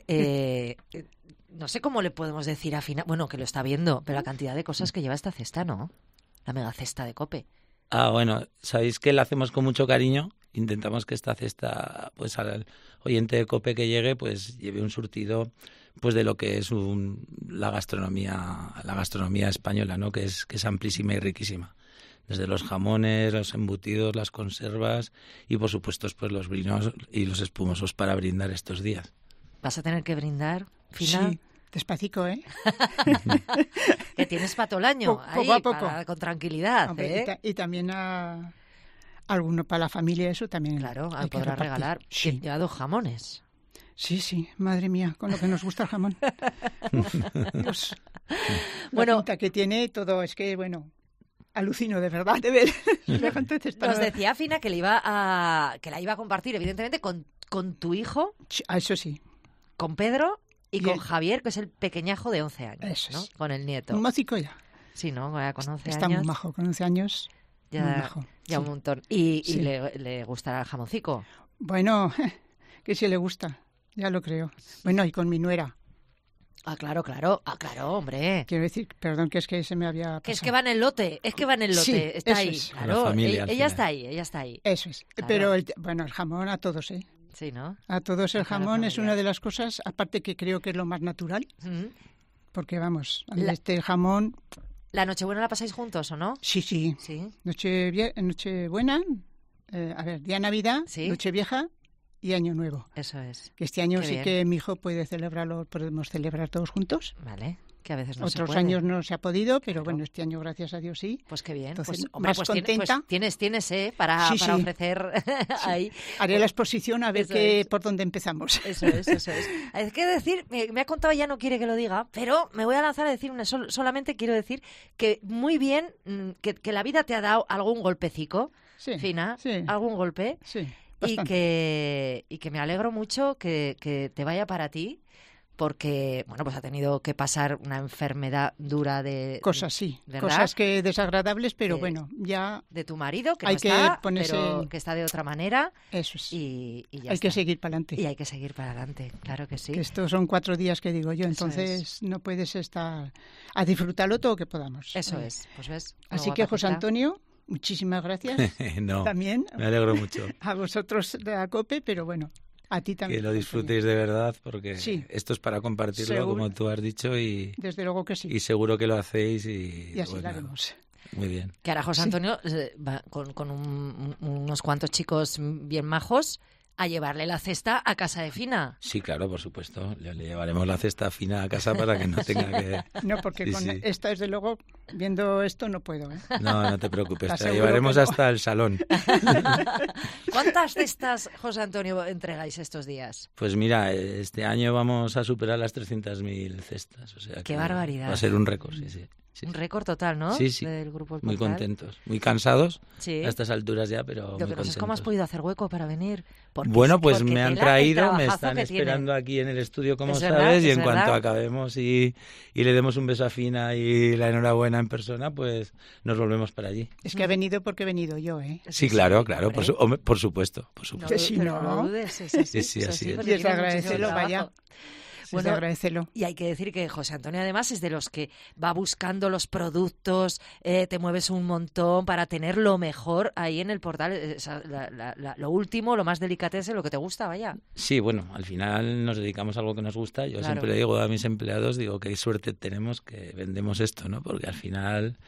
no sé cómo le podemos decir a Fina, bueno, que lo está viendo, pero la cantidad de cosas que lleva esta cesta, ¿no? La megacesta de COPE. Ah, bueno, sabéis que la hacemos con mucho cariño. Intentamos que esta cesta, pues al oyente de COPE que llegue, pues lleve un surtido, pues de lo que es la gastronomía española, ¿no? Que es amplísima y riquísima. Desde los jamones, los embutidos, las conservas y por supuesto pues los vinos y los espumosos para brindar estos días. ¿Vas a tener que brindar, Fina? Sí, despacito, ¿eh? Que tienes para todo el año, poco a poco. Con tranquilidad. Hombre, ¿eh? y también a alguno para la familia, eso también. Claro, hay que podrás repartir. regalar. Sí. Lleva 2 jamones. Sí, madre mía, con lo que nos gusta el jamón. Dios. Bueno, la pinta que tiene todo, es que, bueno, alucino de verdad de ver. Nos decía Fina que la iba a compartir, evidentemente, con tu hijo. Eso sí. Con Pedro y con Javier, que es el pequeñajo de 11 años, eso ¿no? Es. Con el nieto. Un mocico ya. Sí, ¿no? Con 11 años. Está muy majo, con 11 años. Ya un montón. Y le gustará el jamoncico. Bueno, que sí le gusta, ya lo creo. Bueno, y con mi nuera. Ah, claro, hombre. Quiero decir, perdón, que es que se me había pasado. Que es que va en el lote, Sí, está ahí. Es. Claro, familia, ella está ahí. Eso es. Claro. Pero, el jamón a todos, ¿eh? Sí, ¿no? A todos el jamón es una de las cosas, aparte que creo que es lo más natural, porque vamos, este jamón... ¿La Nochebuena la pasáis juntos o no? Sí. Nochebuena, día de Navidad, Nochevieja y Año Nuevo. Eso es. Que este año que mi hijo podemos celebrar todos juntos. Vale, que a veces no se puede. Otros años no se ha podido, pero bueno, este año gracias a Dios sí. Pues qué bien. Entonces, Pues contenta. Tienes para ofrecer ahí. Haré la exposición a ver por dónde empezamos. Eso es. Hay que decir, me ha contado, ya no quiere que lo diga, pero me voy a lanzar a decir solamente quiero decir que muy bien, que la vida te ha dado algún golpecico, Fina, algún golpe. Sí. Y que me alegro mucho que te vaya para ti, porque bueno, pues ha tenido que pasar una enfermedad dura de cosas, ¿verdad? Cosas que desagradables, pero bueno, ya de tu marido que hay no está, ponerse... pero que está de otra manera. Eso es. Y ya hay que seguir para adelante. Y hay que seguir para adelante, claro que sí. Que estos son 4 días que digo yo, entonces no puedes estar a disfrutarlo todo que podamos. Eso es, pues ves. Así que José Antonio, muchísimas gracias. No, también. Me alegro mucho. A vosotros de la COPE, pero bueno, a ti también. Que lo disfrutéis de verdad, porque esto es para compartirlo, seguro. Como tú has dicho. Y desde luego que sí. Y seguro que lo hacéis. Y así lo haremos. Muy bien. Que ahora José Antonio va con unos cuantos chicos bien majos a llevarle la cesta a casa de Fina. Sí, claro, por supuesto. Le llevaremos la cesta Fina a casa para que no tenga que... No, porque con esta, desde luego, viendo esto no puedo. No te preocupes, te la llevaremos hasta el salón. ¿Cuántas cestas, José Antonio, entregáis estos días? Pues mira, este año vamos a superar las 300.000 cestas. O sea, ¡qué barbaridad! Va a ser un récord, sí. Un récord total, ¿no? Sí. Del Grupo El muy Portal. contentos, muy cansados a estas alturas ya, pero Lo muy que no sé es contentos. cómo has podido hacer hueco para venir. Bueno, pues me han traído, me están esperando aquí en el estudio, como sabes, y en cuanto acabemos y le demos un beso a Fina y la enhorabuena en persona, pues nos volvemos para allí. Es que ha venido porque he venido yo, ¿eh? Sí, claro, por supuesto. No lo dudes, es así. Sí, así es. Y es agradecelo, vaya. Bueno, agradecelo. Y hay que decir que José Antonio además es de los que va buscando los productos, te mueves un montón para tener lo mejor ahí en el portal, lo último, lo más delicatese, lo que te gusta, vaya. Sí, bueno, al final nos dedicamos a algo que nos gusta. Yo siempre le digo a mis empleados, qué suerte tenemos que vendemos esto, ¿no? Porque al final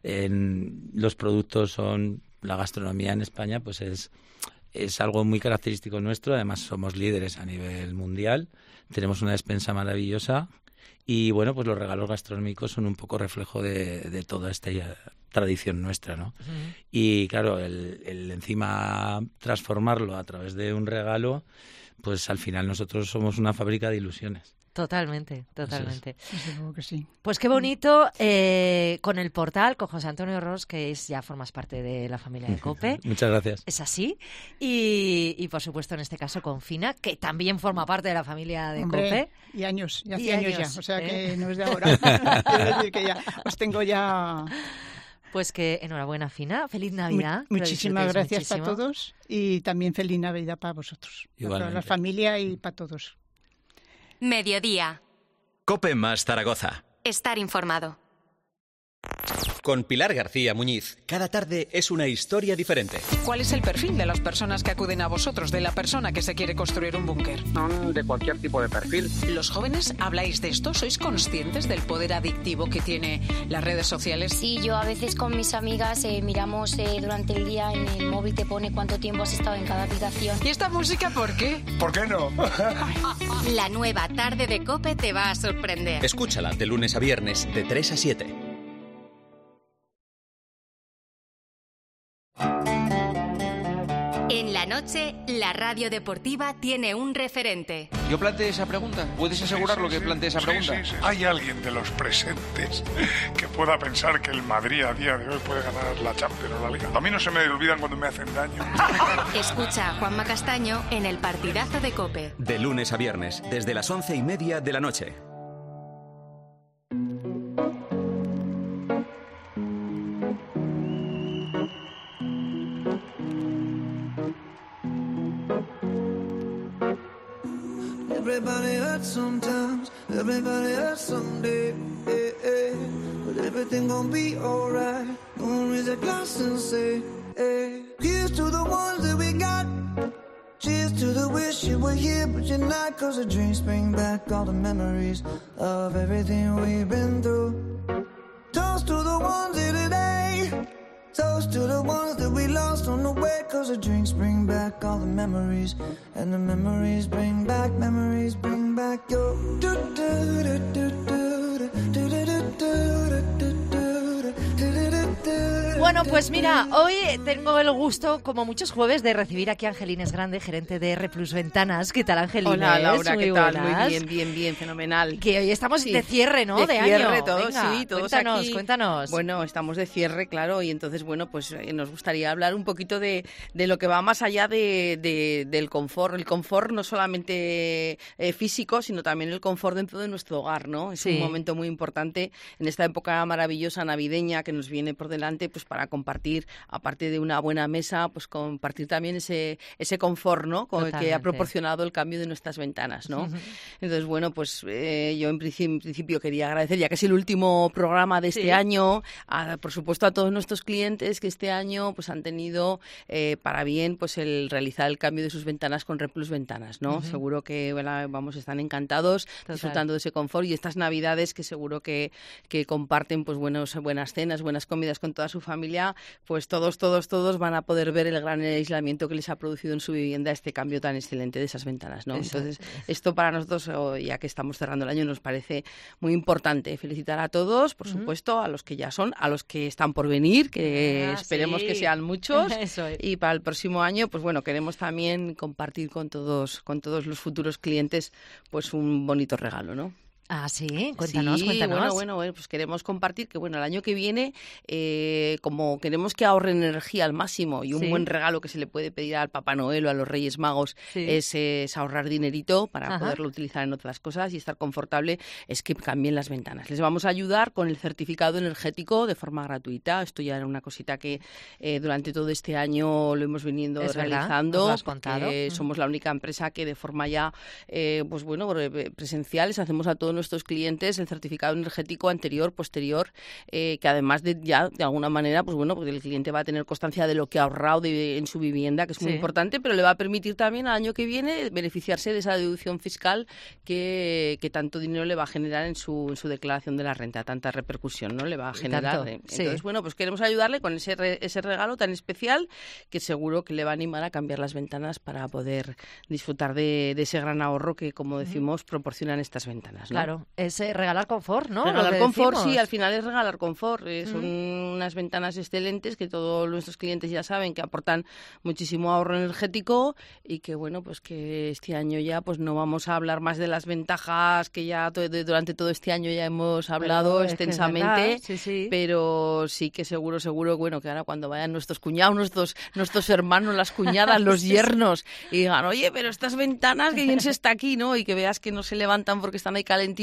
los productos son, la gastronomía en España pues es algo muy característico nuestro. Además somos líderes a nivel mundial. Tenemos una despensa maravillosa y, bueno, pues los regalos gastronómicos son un poco reflejo de toda esta tradición nuestra, ¿no? Uh-huh. Y, claro, el encima transformarlo a través de un regalo, pues al final nosotros somos una fábrica de ilusiones. Totalmente. Desde que sí. Pues qué bonito con el portal, con José Antonio Ros, que ya formas parte de la familia de COPE. Muchas gracias. Es así. Y por supuesto, en este caso, con Fina, que también forma parte de la familia de COPE. Y años, hace años ya. O sea que no es de ahora. Quiero decir que ya os tengo ya... Pues que enhorabuena, Fina. Feliz Navidad. Muchísimas gracias para todos y también feliz Navidad para vosotros. Para la familia y para todos. Mediodía. COPE más Zaragoza. Estar informado. Con Pilar García Muñiz, cada tarde es una historia diferente. ¿Cuál es el perfil de las personas que acuden a vosotros, de la persona que se quiere construir un búnker? Son de cualquier tipo de perfil. ¿Los jóvenes habláis de esto? ¿Sois conscientes del poder adictivo que tiene las redes sociales? Sí, yo a veces con mis amigas miramos durante el día en el móvil, te pone cuánto tiempo has estado en cada aplicación. ¿Y esta música por qué? ¿Por qué no? La nueva tarde de COPE te va a sorprender. Escúchala de lunes a viernes de 3 a 7. En la noche, la radio deportiva tiene un referente. Yo planteé esa pregunta. ¿Puedes asegurar lo que planteé esa pregunta? Sí. ¿Hay alguien de los presentes que pueda pensar que el Madrid a día de hoy puede ganar la Champions o la Liga? A mí no se me olvidan cuando me hacen daño. Escucha a Juanma Castaño en el partidazo de COPE. De lunes a viernes, desde las 11:30 de la noche. Everybody hurts sometimes, everybody hurts someday, but everything gon' be alright. Gonna raise a glass and say, here's to the ones that we got. Cheers to the wish you were here, but you're not. 'Cause the dreams bring back all the memories of everything we've been through. Toast to the ones here today. Toast to the ones that we lost on the way. 'Cause the drinks bring back all the memories. And the memories bring back your Bueno, pues mira, hoy tengo el gusto, como muchos jueves, de recibir aquí a Angelines Grande, gerente de R+ Ventanas. ¿Qué tal, Angelines? Hola, Laura, muy ¿qué tal? buenas. Muy bien, fenomenal. Que hoy estamos de cierre, ¿no? De cierre, año. todos, Venga, sí, todos cuéntanos, aquí. Cuéntanos. Bueno, estamos de cierre, claro, y entonces, bueno, pues nos gustaría hablar un poquito de lo que va más allá del confort. El confort no solamente físico, sino también el confort dentro de nuestro hogar, ¿no? Es un momento muy importante en esta época maravillosa navideña que nos viene por delante, pues para compartir, aparte de una buena mesa, pues compartir también ese confort, ¿no? Que ha proporcionado el cambio de nuestras ventanas, ¿no? Uh-huh. Entonces, bueno, pues yo en principio quería agradecer, ya que es el último programa de este año, por supuesto a todos nuestros clientes que este año pues han tenido para bien pues el realizar el cambio de sus ventanas con R+ Ventanas, ¿no? Uh-huh. Seguro que están encantados, disfrutando de ese confort, y estas Navidades que seguro que comparten pues buenas cenas, buenas comidas con toda su familia. familia, pues todos van a poder ver el gran aislamiento que les ha producido en su vivienda este cambio tan excelente de esas ventanas, ¿no? Entonces, esto para nosotros, ya que estamos cerrando el año, nos parece muy importante. Felicitar a todos, por supuesto, a los que ya son, a los que están por venir, que esperemos que sean muchos. Y para el próximo año, pues bueno, queremos también compartir con todos los futuros clientes, pues un bonito regalo, ¿no? Ah, sí, cuéntanos. Bueno, pues queremos compartir que, el año que viene, como queremos que ahorren energía al máximo y un buen regalo que se le puede pedir al Papá Noel o a los Reyes Magos es ahorrar dinerito para poderlo utilizar en otras cosas y estar confortable, es que cambien las ventanas. Les vamos a ayudar con el certificado energético de forma gratuita. Esto ya era una cosita que durante todo este año lo hemos venido realizando. Nos lo has contado. Somos la única empresa que de forma ya, presencial les hacemos a todos nuestros clientes el certificado energético anterior, posterior, que además de alguna manera, porque el cliente va a tener constancia de lo que ha ahorrado en su vivienda, que es muy importante, pero le va a permitir también al año que viene beneficiarse de esa deducción fiscal que tanto dinero le va a generar en su declaración de la renta, tanta repercusión, ¿no? Le va a generar. Entonces, pues queremos ayudarle con ese regalo tan especial que seguro que le va a animar a cambiar las ventanas para poder disfrutar de ese gran ahorro que, como decimos, proporcionan estas ventanas, ¿no? Claro, es regalar confort, ¿no? Regalar confort, sí, al final es regalar confort. Son unas ventanas excelentes que todos nuestros clientes ya saben que aportan muchísimo ahorro energético y que, pues que este año ya pues no vamos a hablar más de las ventajas que ya durante todo este año ya hemos hablado extensamente, pero sí que seguro, que ahora cuando vayan nuestros cuñados, nuestros hermanos, las cuñadas, los yernos, y digan, oye, pero estas ventanas, que bien se está aquí, ¿no? Y que veas que no se levantan porque están ahí calentitos,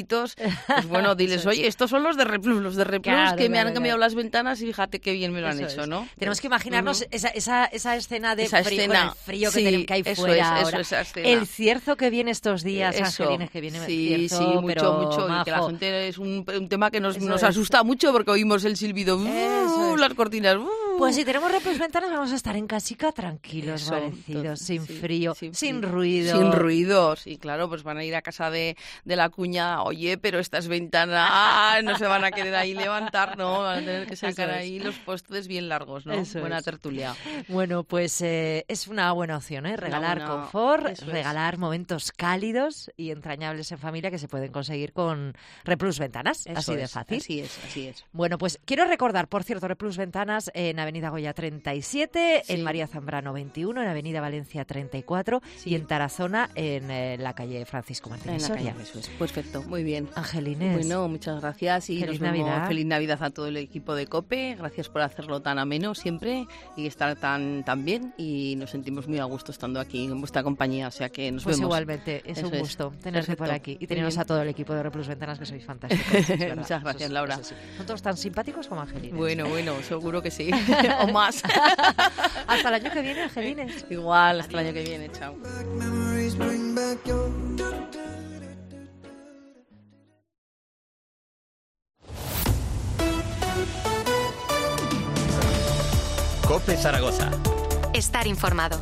pues diles, oye, estos son los de Replus, que me han cambiado las ventanas y fíjate qué bien me lo han hecho, ¿no? Tenemos que imaginarnos esa escena de frío, con el frío que hay fuera ahora. El cierzo que viene estos días, Angelines, que viene cierzo, mucho, y que la gente es un tema que nos asusta mucho porque oímos el silbido, las cortinas, Pues si tenemos Replus ventanas vamos a estar en casica tranquilos, guarecidos, sin frío, sin ruido. Sin ruidos, y claro, pues van a ir a casa de la cuñada, oye, pero estas ventanas no se van a querer ahí levantar, ¿no? Van a tener que sacar ahí los postes bien largos, ¿no? Buena tertulia. Bueno, pues es una buena opción, ¿eh? Regalar confort, regalar momentos cálidos y entrañables en familia que se pueden conseguir con Replus Ventanas, así de fácil. Así es. Bueno, pues quiero recordar, por cierto, Replus Ventanas en Avenida Goya 37, en María Zambrano 21, en Avenida Valencia 34 y en Tarazona en la calle Francisco Martínez Soria. Eso es, perfecto, muy bien. Angelines. Bueno, muchas gracias y Feliz Navidad. Feliz Navidad a todo el equipo de COPE. Gracias por hacerlo tan ameno siempre y estar tan bien, y nos sentimos muy a gusto estando aquí en vuestra compañía, o sea que nos vemos. Igualmente, es un gusto tenerte por aquí y teneros a todo el equipo de Replus Ventanas, que sois fantásticos. Muchas gracias, Laura. Son todos tan simpáticos como Angelines. Bueno, seguro que sí. O más. Hasta el año que viene, Angelines. Igual, hasta el año que viene. Chao. COPE Zaragoza. Estar informado.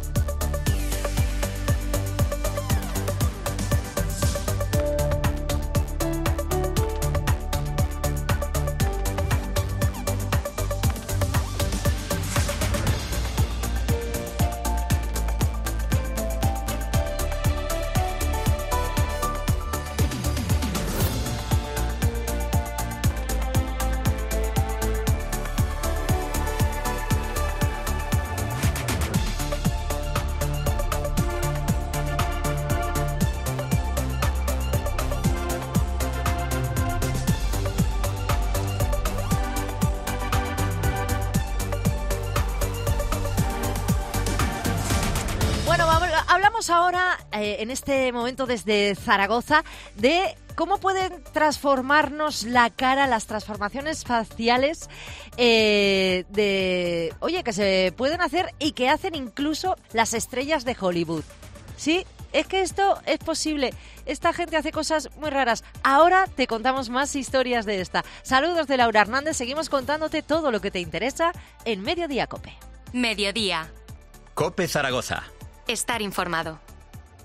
Ahora, en este momento desde Zaragoza, de cómo pueden transformarnos la cara, las transformaciones faciales que se pueden hacer y que hacen incluso las estrellas de Hollywood. Sí, es que esto es posible. Esta gente hace cosas muy raras. Ahora te contamos más historias de esta. Saludos de Laura Hernández. Seguimos contándote todo lo que te interesa en Mediodía COPE. Mediodía. COPE Zaragoza. Estar informado.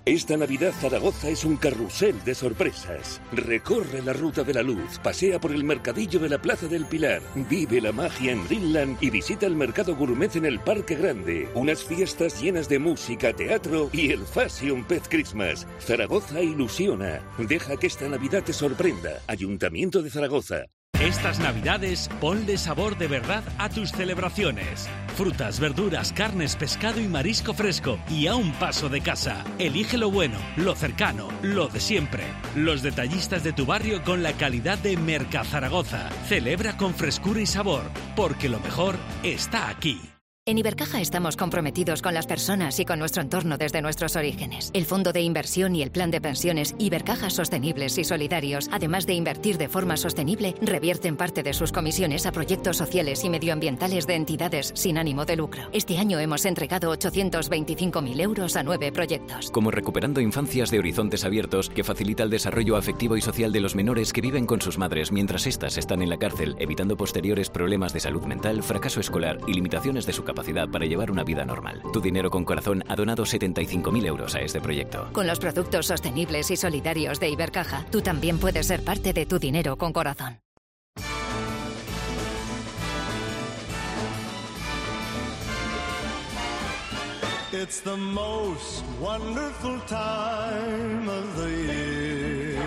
Esta Navidad Zaragoza es un carrusel de sorpresas. Recorre la Ruta de la Luz, pasea por el mercadillo de la Plaza del Pilar, vive la magia en Dreamland y visita el mercado gourmet en el Parque Grande. Unas fiestas llenas de música, teatro y el Fashion Pet Christmas. Zaragoza ilusiona. Deja que esta Navidad te sorprenda. Ayuntamiento de Zaragoza. Estas Navidades, ponle sabor de verdad a tus celebraciones. Frutas, verduras, carnes, pescado y marisco fresco. Y a un paso de casa. Elige lo bueno, lo cercano, lo de siempre. Los detallistas de tu barrio con la calidad de Mercazaragoza. Celebra con frescura y sabor, porque lo mejor está aquí. En Ibercaja estamos comprometidos con las personas y con nuestro entorno desde nuestros orígenes. El Fondo de Inversión y el Plan de Pensiones Ibercaja Sostenibles y Solidarios, además de invertir de forma sostenible, revierten parte de sus comisiones a proyectos sociales y medioambientales de entidades sin ánimo de lucro. Este año hemos entregado 825.000 euros a 9 proyectos. Como Recuperando Infancias de Horizontes Abiertos, que facilita el desarrollo afectivo y social de los menores que viven con sus madres mientras éstas están en la cárcel, evitando posteriores problemas de salud mental, fracaso escolar y limitaciones de su capacidad para llevar una vida normal. Tu Dinero con Corazón ha donado 75.000 euros a este proyecto. Con los productos sostenibles y solidarios de Ibercaja, tú también puedes ser parte de Tu Dinero con Corazón. It's the most wonderful time of the year.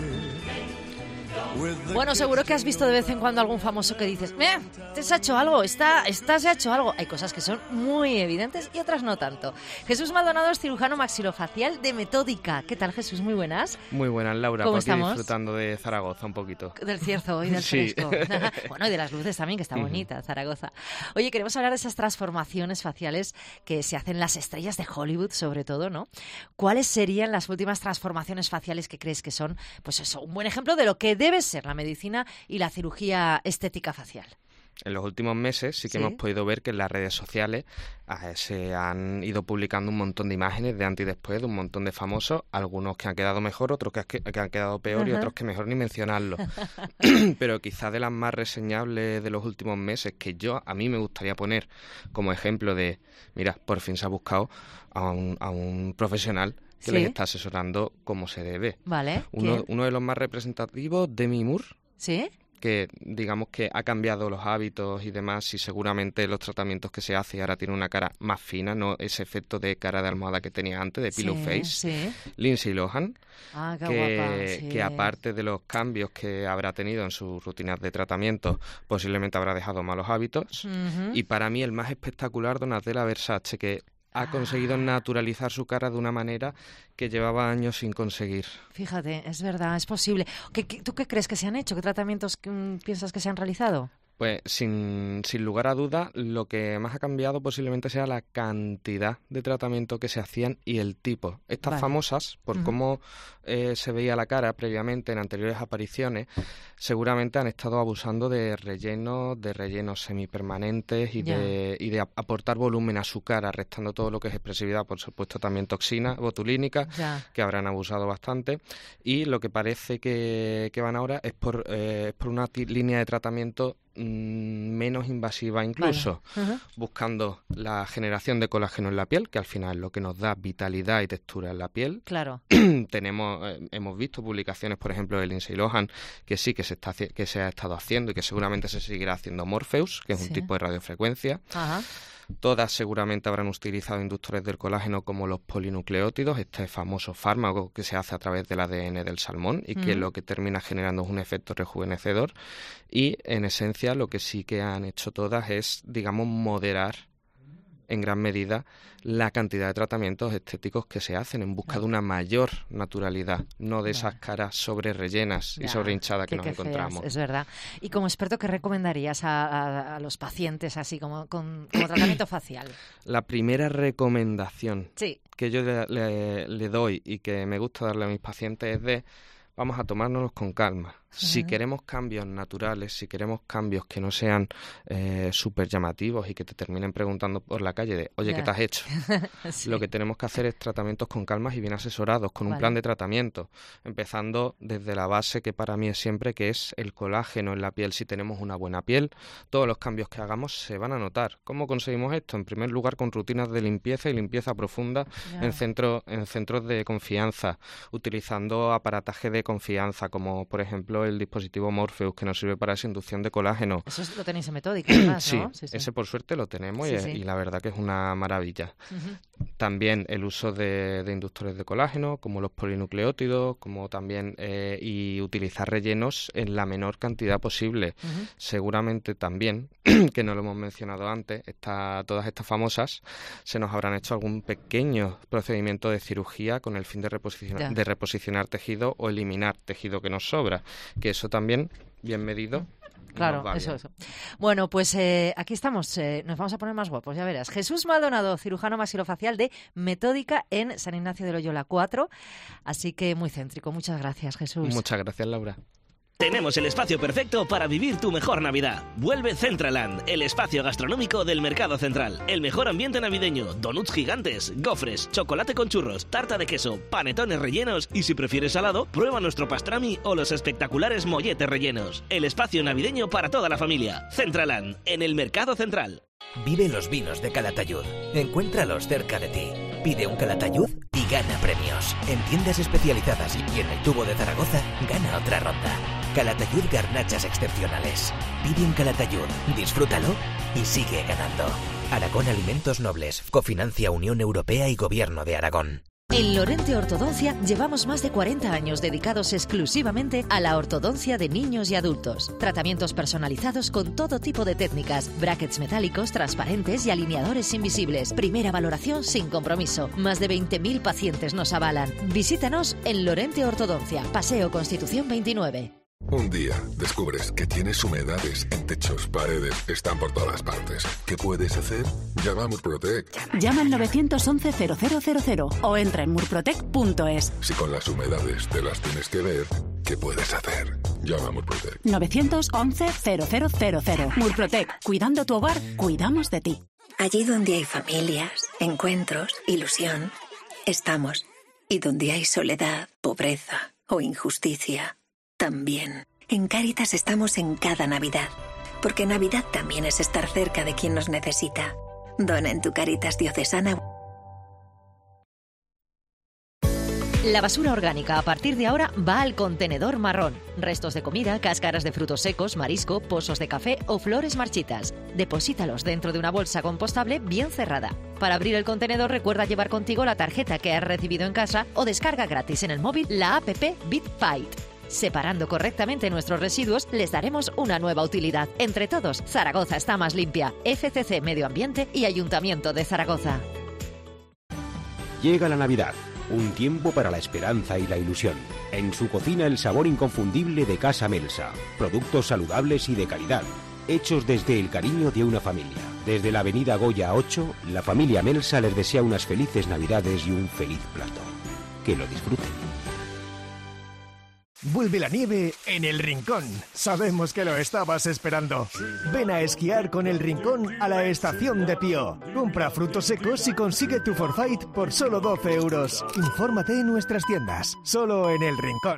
Bueno, seguro que has visto de vez en cuando algún famoso que dices, te se ha hecho algo, esta se ha hecho algo. Hay cosas que son muy evidentes y otras no tanto. Jesús Maldonado es cirujano maxilofacial de Metódica. ¿Qué tal, Jesús? Muy buenas. Muy buenas, Laura. ¿Cómo por aquí estamos? Disfrutando de Zaragoza un poquito. Del cierzo y del sí. fresco. Bueno, y de las luces también, que está bonita, Zaragoza. Oye, queremos hablar de esas transformaciones faciales que se hacen las estrellas de Hollywood, sobre todo, ¿no? ¿Cuáles serían las últimas transformaciones faciales que crees que son, pues eso, un buen ejemplo de lo que debe ser la medicina y la cirugía estética facial? En los últimos meses sí que hemos podido ver que en las redes sociales se han ido publicando un montón de imágenes de antes y después de un montón de famosos, algunos que han quedado mejor, otros que han quedado peor y otros que mejor ni mencionarlo. Pero quizás de las más reseñables de los últimos meses que a mí me gustaría poner como ejemplo de, mira, por fin se ha buscado a un profesional que les está asesorando como se debe. Vale. Uno de los más representativos, Demi Moore. ¿Sí? Que digamos que ha cambiado los hábitos y demás y seguramente los tratamientos que se hace y ahora tiene una cara más fina, no ese efecto de cara de almohada que tenía antes, de pillow face. Sí. Lindsay Lohan, que aparte de los cambios que habrá tenido en sus rutinas de tratamiento, posiblemente habrá dejado malos hábitos. Y para mí el más espectacular, Donatella Versace, que ha conseguido naturalizar su cara de una manera que llevaba años sin conseguir. Fíjate, es verdad, es posible. ¿Tú qué crees que se han hecho? ¿Qué tratamientos piensas que se han realizado? Pues sin lugar a duda, lo que más ha cambiado posiblemente sea la cantidad de tratamiento que se hacían y el tipo. Estas famosas, por cómo se veía la cara previamente en anteriores apariciones, seguramente han estado abusando de rellenos semipermanentes y de aportar volumen a su cara, restando todo lo que es expresividad, por supuesto también toxina botulínica, que habrán abusado bastante. Y lo que parece que van ahora es por una línea de tratamiento menos invasiva incluso, buscando la generación de colágeno en la piel, que al final es lo que nos da vitalidad y textura en la piel. Claro. Hemos visto publicaciones, por ejemplo, de Lindsay Lohan, que sí que se ha estado haciendo y que seguramente se seguirá haciendo Morpheus, que es un tipo de radiofrecuencia. Ajá. Todas seguramente habrán utilizado inductores del colágeno como los polinucleótidos, este famoso fármaco que se hace a través del ADN del salmón y que lo que termina generando es un efecto rejuvenecedor. Y en esencia lo que sí que han hecho todas es, digamos, moderar en gran medida la cantidad de tratamientos estéticos que se hacen en busca de una mayor naturalidad, no de esas caras sobre rellenas y sobre hinchadas que nos encontramos. Feas, es verdad. Y como experto, ¿qué recomendarías a los pacientes así como tratamiento facial? La primera recomendación que yo le doy y que me gusta darle a mis pacientes es vamos a tomárnoslos con calma. Si queremos cambios naturales, si queremos cambios que no sean súper llamativos y que te terminen preguntando por la calle de, oye, ¿qué te has hecho? Sí. Lo que tenemos que hacer es tratamientos con calmas y bien asesorados, con un plan de tratamiento, empezando desde la base que para mí es siempre, que es el colágeno en la piel. Si tenemos una buena piel, todos los cambios que hagamos se van a notar. ¿Cómo conseguimos esto? En primer lugar, con rutinas de limpieza y limpieza profunda en centros de confianza, utilizando aparataje de confianza, como por ejemplo el dispositivo Morpheus, que nos sirve para esa inducción de colágeno. Eso lo tenéis en Metódica, además, ¿no? Sí, ese por suerte lo tenemos y la verdad que es una maravilla. También el uso de inductores de colágeno, como los polinucleótidos, como también y utilizar rellenos en la menor cantidad posible. Seguramente también, que no lo hemos mencionado antes, todas estas famosas se nos habrán hecho algún pequeño procedimiento de cirugía con el fin de reposicionar tejido o eliminar tejido que nos sobra, que eso también, bien medido, claro, eso. Bueno, pues aquí estamos, nos vamos a poner más guapos, ya verás. Jesús Maldonado, cirujano maxilofacial de Metódica en San Ignacio de Loyola 4, así que muy céntrico. Muchas gracias, Jesús. Muchas gracias, Laura. Tenemos el espacio perfecto para vivir tu mejor Navidad. Vuelve Centraland, el espacio gastronómico del Mercado Central. El mejor ambiente navideño, donuts gigantes, gofres, chocolate con churros, tarta de queso, panetones rellenos y si prefieres salado, prueba nuestro pastrami o los espectaculares molletes rellenos. El espacio navideño para toda la familia. Centraland, en el Mercado Central. Vive los vinos de Calatayud. Encuéntralos cerca de ti. Pide un Calatayud y gana premios. En tiendas especializadas y en el Tubo de Zaragoza, gana otra ronda. Calatayud Garnachas Excepcionales. Pide un Calatayud, disfrútalo y sigue ganando. Aragón Alimentos Nobles. Cofinancia Unión Europea y Gobierno de Aragón. En Lorente Ortodoncia llevamos más de 40 años dedicados exclusivamente a la ortodoncia de niños y adultos. Tratamientos personalizados con todo tipo de técnicas, brackets metálicos, transparentes y alineadores invisibles. Primera valoración sin compromiso. Más de 20.000 pacientes nos avalan. Visítanos en Lorente Ortodoncia, Paseo Constitución 29. Un día descubres que tienes humedades en techos, paredes, están por todas partes. ¿Qué puedes hacer? Llama a Murprotec. Llama al 911-0000 o entra en murprotec.es. Si con las humedades te las tienes que ver, ¿qué puedes hacer? Llama a Murprotec. 911-0000. Murprotec. Cuidando tu hogar, cuidamos de ti. Allí donde hay familias, encuentros, ilusión, estamos. Y donde hay soledad, pobreza o injusticia, también. En Cáritas estamos en cada Navidad, porque Navidad también es estar cerca de quien nos necesita. Dona en tu Cáritas diocesana. La basura orgánica a partir de ahora va al contenedor marrón. Restos de comida, cáscaras de frutos secos, marisco, pozos de café o flores marchitas. Deposítalos dentro de una bolsa compostable bien cerrada. Para abrir el contenedor recuerda llevar contigo la tarjeta que has recibido en casa o descarga gratis en el móvil la app BitPite. Separando correctamente nuestros residuos, les daremos una nueva utilidad. Entre todos, Zaragoza está más limpia. FCC Medio Ambiente y Ayuntamiento de Zaragoza. Llega la Navidad, un tiempo para la esperanza y la ilusión. En su cocina el sabor inconfundible de Casa Melsa. Productos saludables y de calidad, hechos desde el cariño de una familia. Desde la avenida Goya 8, la familia Melsa les desea unas felices Navidades y un feliz plato. Que lo disfruten. Vuelve la nieve en El Rincón. Sabemos que lo estabas esperando. Ven a esquiar con El Rincón a la estación de Pío. Compra frutos secos y consigue tu forfait por solo 12 euros. Infórmate en nuestras tiendas. Solo en El Rincón.